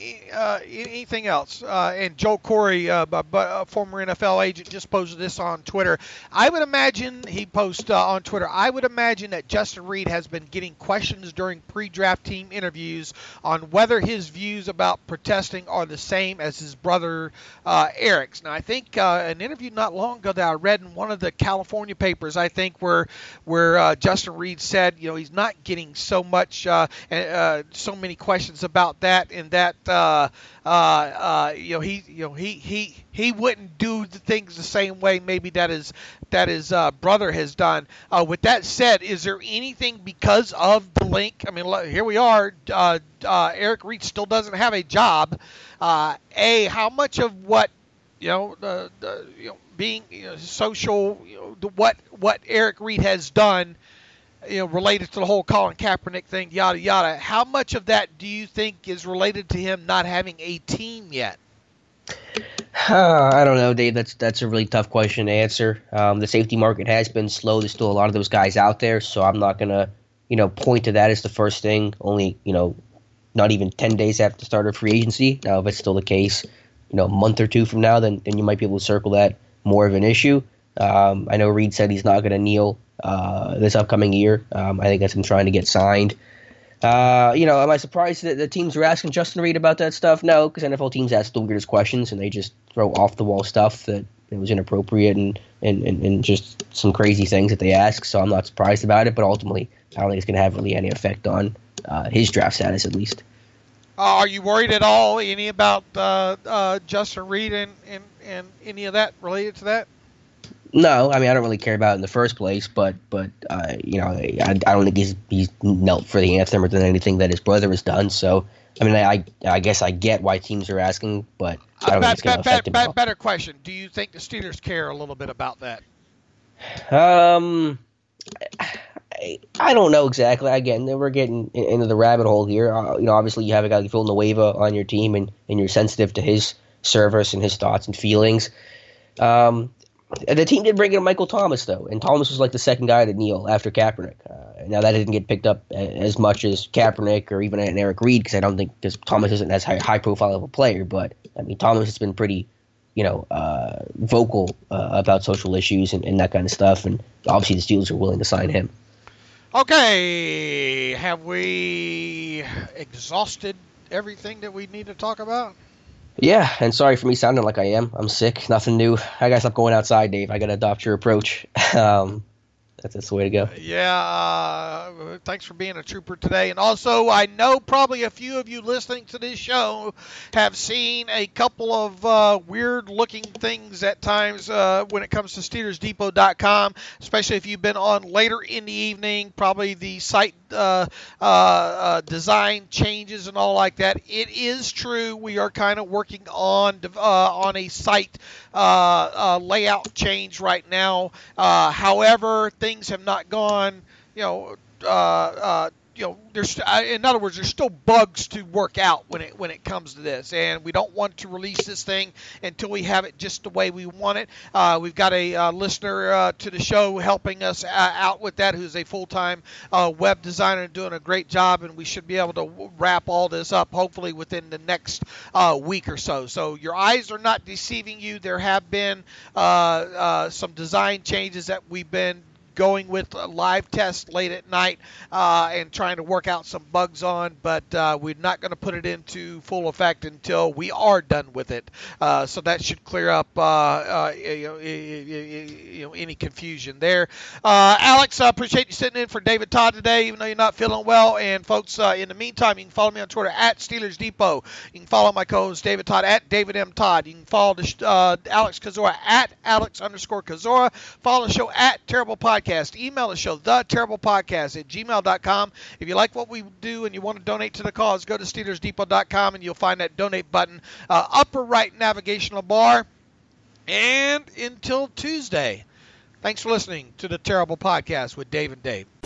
uh, anything else? Uh, and Joe Corey, uh, a former N F L agent, just posted this on Twitter. I would imagine he posted uh, on Twitter. I would imagine that Justin Reid has been getting questions during pre-draft team interviews on whether his views about protesting are the same as his brother uh, Eric's. Now, I think uh, an interview not long ago that I read in one of the California papers, I think, where where uh, Justin Reid said, you know, he's not getting so much uh, uh, so many questions about that, and that uh, uh, uh, you know he you know he he he wouldn't do the things the same way maybe that his that his uh, brother has done. Uh, with that said, is there anything because of the link? I mean, here we are. Uh, uh, Eric Reid still doesn't have a job. Uh, a how much of what you know the, the you know being you know, social you know the, what what Eric Reid has done you know, related to the whole Colin Kaepernick thing, yada yada. How much of that do you think is related to him not having a team yet? Uh, I don't know, Dave. That's that's a really tough question to answer. Um, the safety market has been slow. There's still a lot of those guys out there, so I'm not gonna, you know, point to that as the first thing. Only, you know, not even ten days after the start of free agency. Now, if it's still the case, you know, a month or two from now, then then you might be able to circle that more of an issue. Um, I know Reed said he's not going to kneel uh, this upcoming year. Um, I think that's him trying to get signed. Uh, you know, am I surprised that the teams are asking Justin Reed about that stuff? No, because N F L teams ask the weirdest questions and they just throw off-the-wall stuff that it was inappropriate and, and, and, and just some crazy things that they ask. So I'm not surprised about it, but ultimately I don't think it's going to have really any effect on uh, his draft status, at least. Uh, are you worried at all any about uh, uh, Justin Reed and, and, and any of that related to that? No, I mean I don't really care about it in the first place, but but uh, you know I, I don't think he's he's knelt for the anthem or done anything that his brother has done. So I mean I I guess I get why teams are asking, but I don't uh, think it's going to affect him at all. Better question: do you think the Steelers care a little bit about that? Um, I, I don't know exactly. Again, we're getting into the rabbit hole here. Uh, you know, obviously you have a guy like Villanueva on your team, and, and you're sensitive to his service and his thoughts and feelings. Um. The team did bring in Michael Thomas, though, and Thomas was like the second guy to kneel after Kaepernick. Uh, now, that didn't get picked up as much as Kaepernick or even Eric Reed, because I don't think because Thomas isn't as high, high profile of a player. But, I mean, Thomas has been pretty, you know, uh, vocal uh, about social issues and, and that kind of stuff, and obviously the Steelers are willing to sign him. Okay, have we exhausted everything that we need to talk about? Yeah, and sorry for me sounding like I am. I'm sick. Nothing new. I gotta stop going outside, Dave. I gotta adopt your approach. Um, that's, that's the way to go. Yeah, uh, thanks for being a trooper today. And also, I know probably a few of you listening to this show have seen a couple of uh, weird-looking things at times uh, when it comes to Steelers Depot dot com, especially if you've been on later in the evening, probably the site uh, uh, uh, design changes and all like that. It is true. We are kind of working on uh, on a site uh, uh, layout change right now. Uh, however, things have not gone, you know, uh, uh, you know, there's, in other words, there's still bugs to work out when it when it comes to this, and we don't want to release this thing until we have it just the way we want it. Uh, we've got a uh, listener uh, to the show helping us uh, out with that, who's a full-time uh, web designer and doing a great job, and we should be able to wrap all this up hopefully within the next uh, week or so. So your eyes are not deceiving you. There have been uh, uh, some design changes that we've been going with a live test late at night uh, and trying to work out some bugs on, but uh, we're not going to put it into full effect until we are done with it. Uh, so that should clear up uh, uh, you know, you know, any confusion there. Uh, Alex, I appreciate you sitting in for David Todd today, even though you're not feeling well. And folks, uh, in the meantime, you can follow me on Twitter at Steelers Depot. You can follow my co-host David Todd at David M. Todd. You can follow the, uh, Alex Kozora at Alex underscore Kozora. Follow the show at Terrible Podcast. Email the show, the terrible podcast at gmail dot com. If you like what we do and you want to donate to the cause, go to Steelers Depot dot com and you'll find that donate button, uh, upper right navigational bar. And until Tuesday, thanks for listening to the Terrible Podcast with Dave and Dave.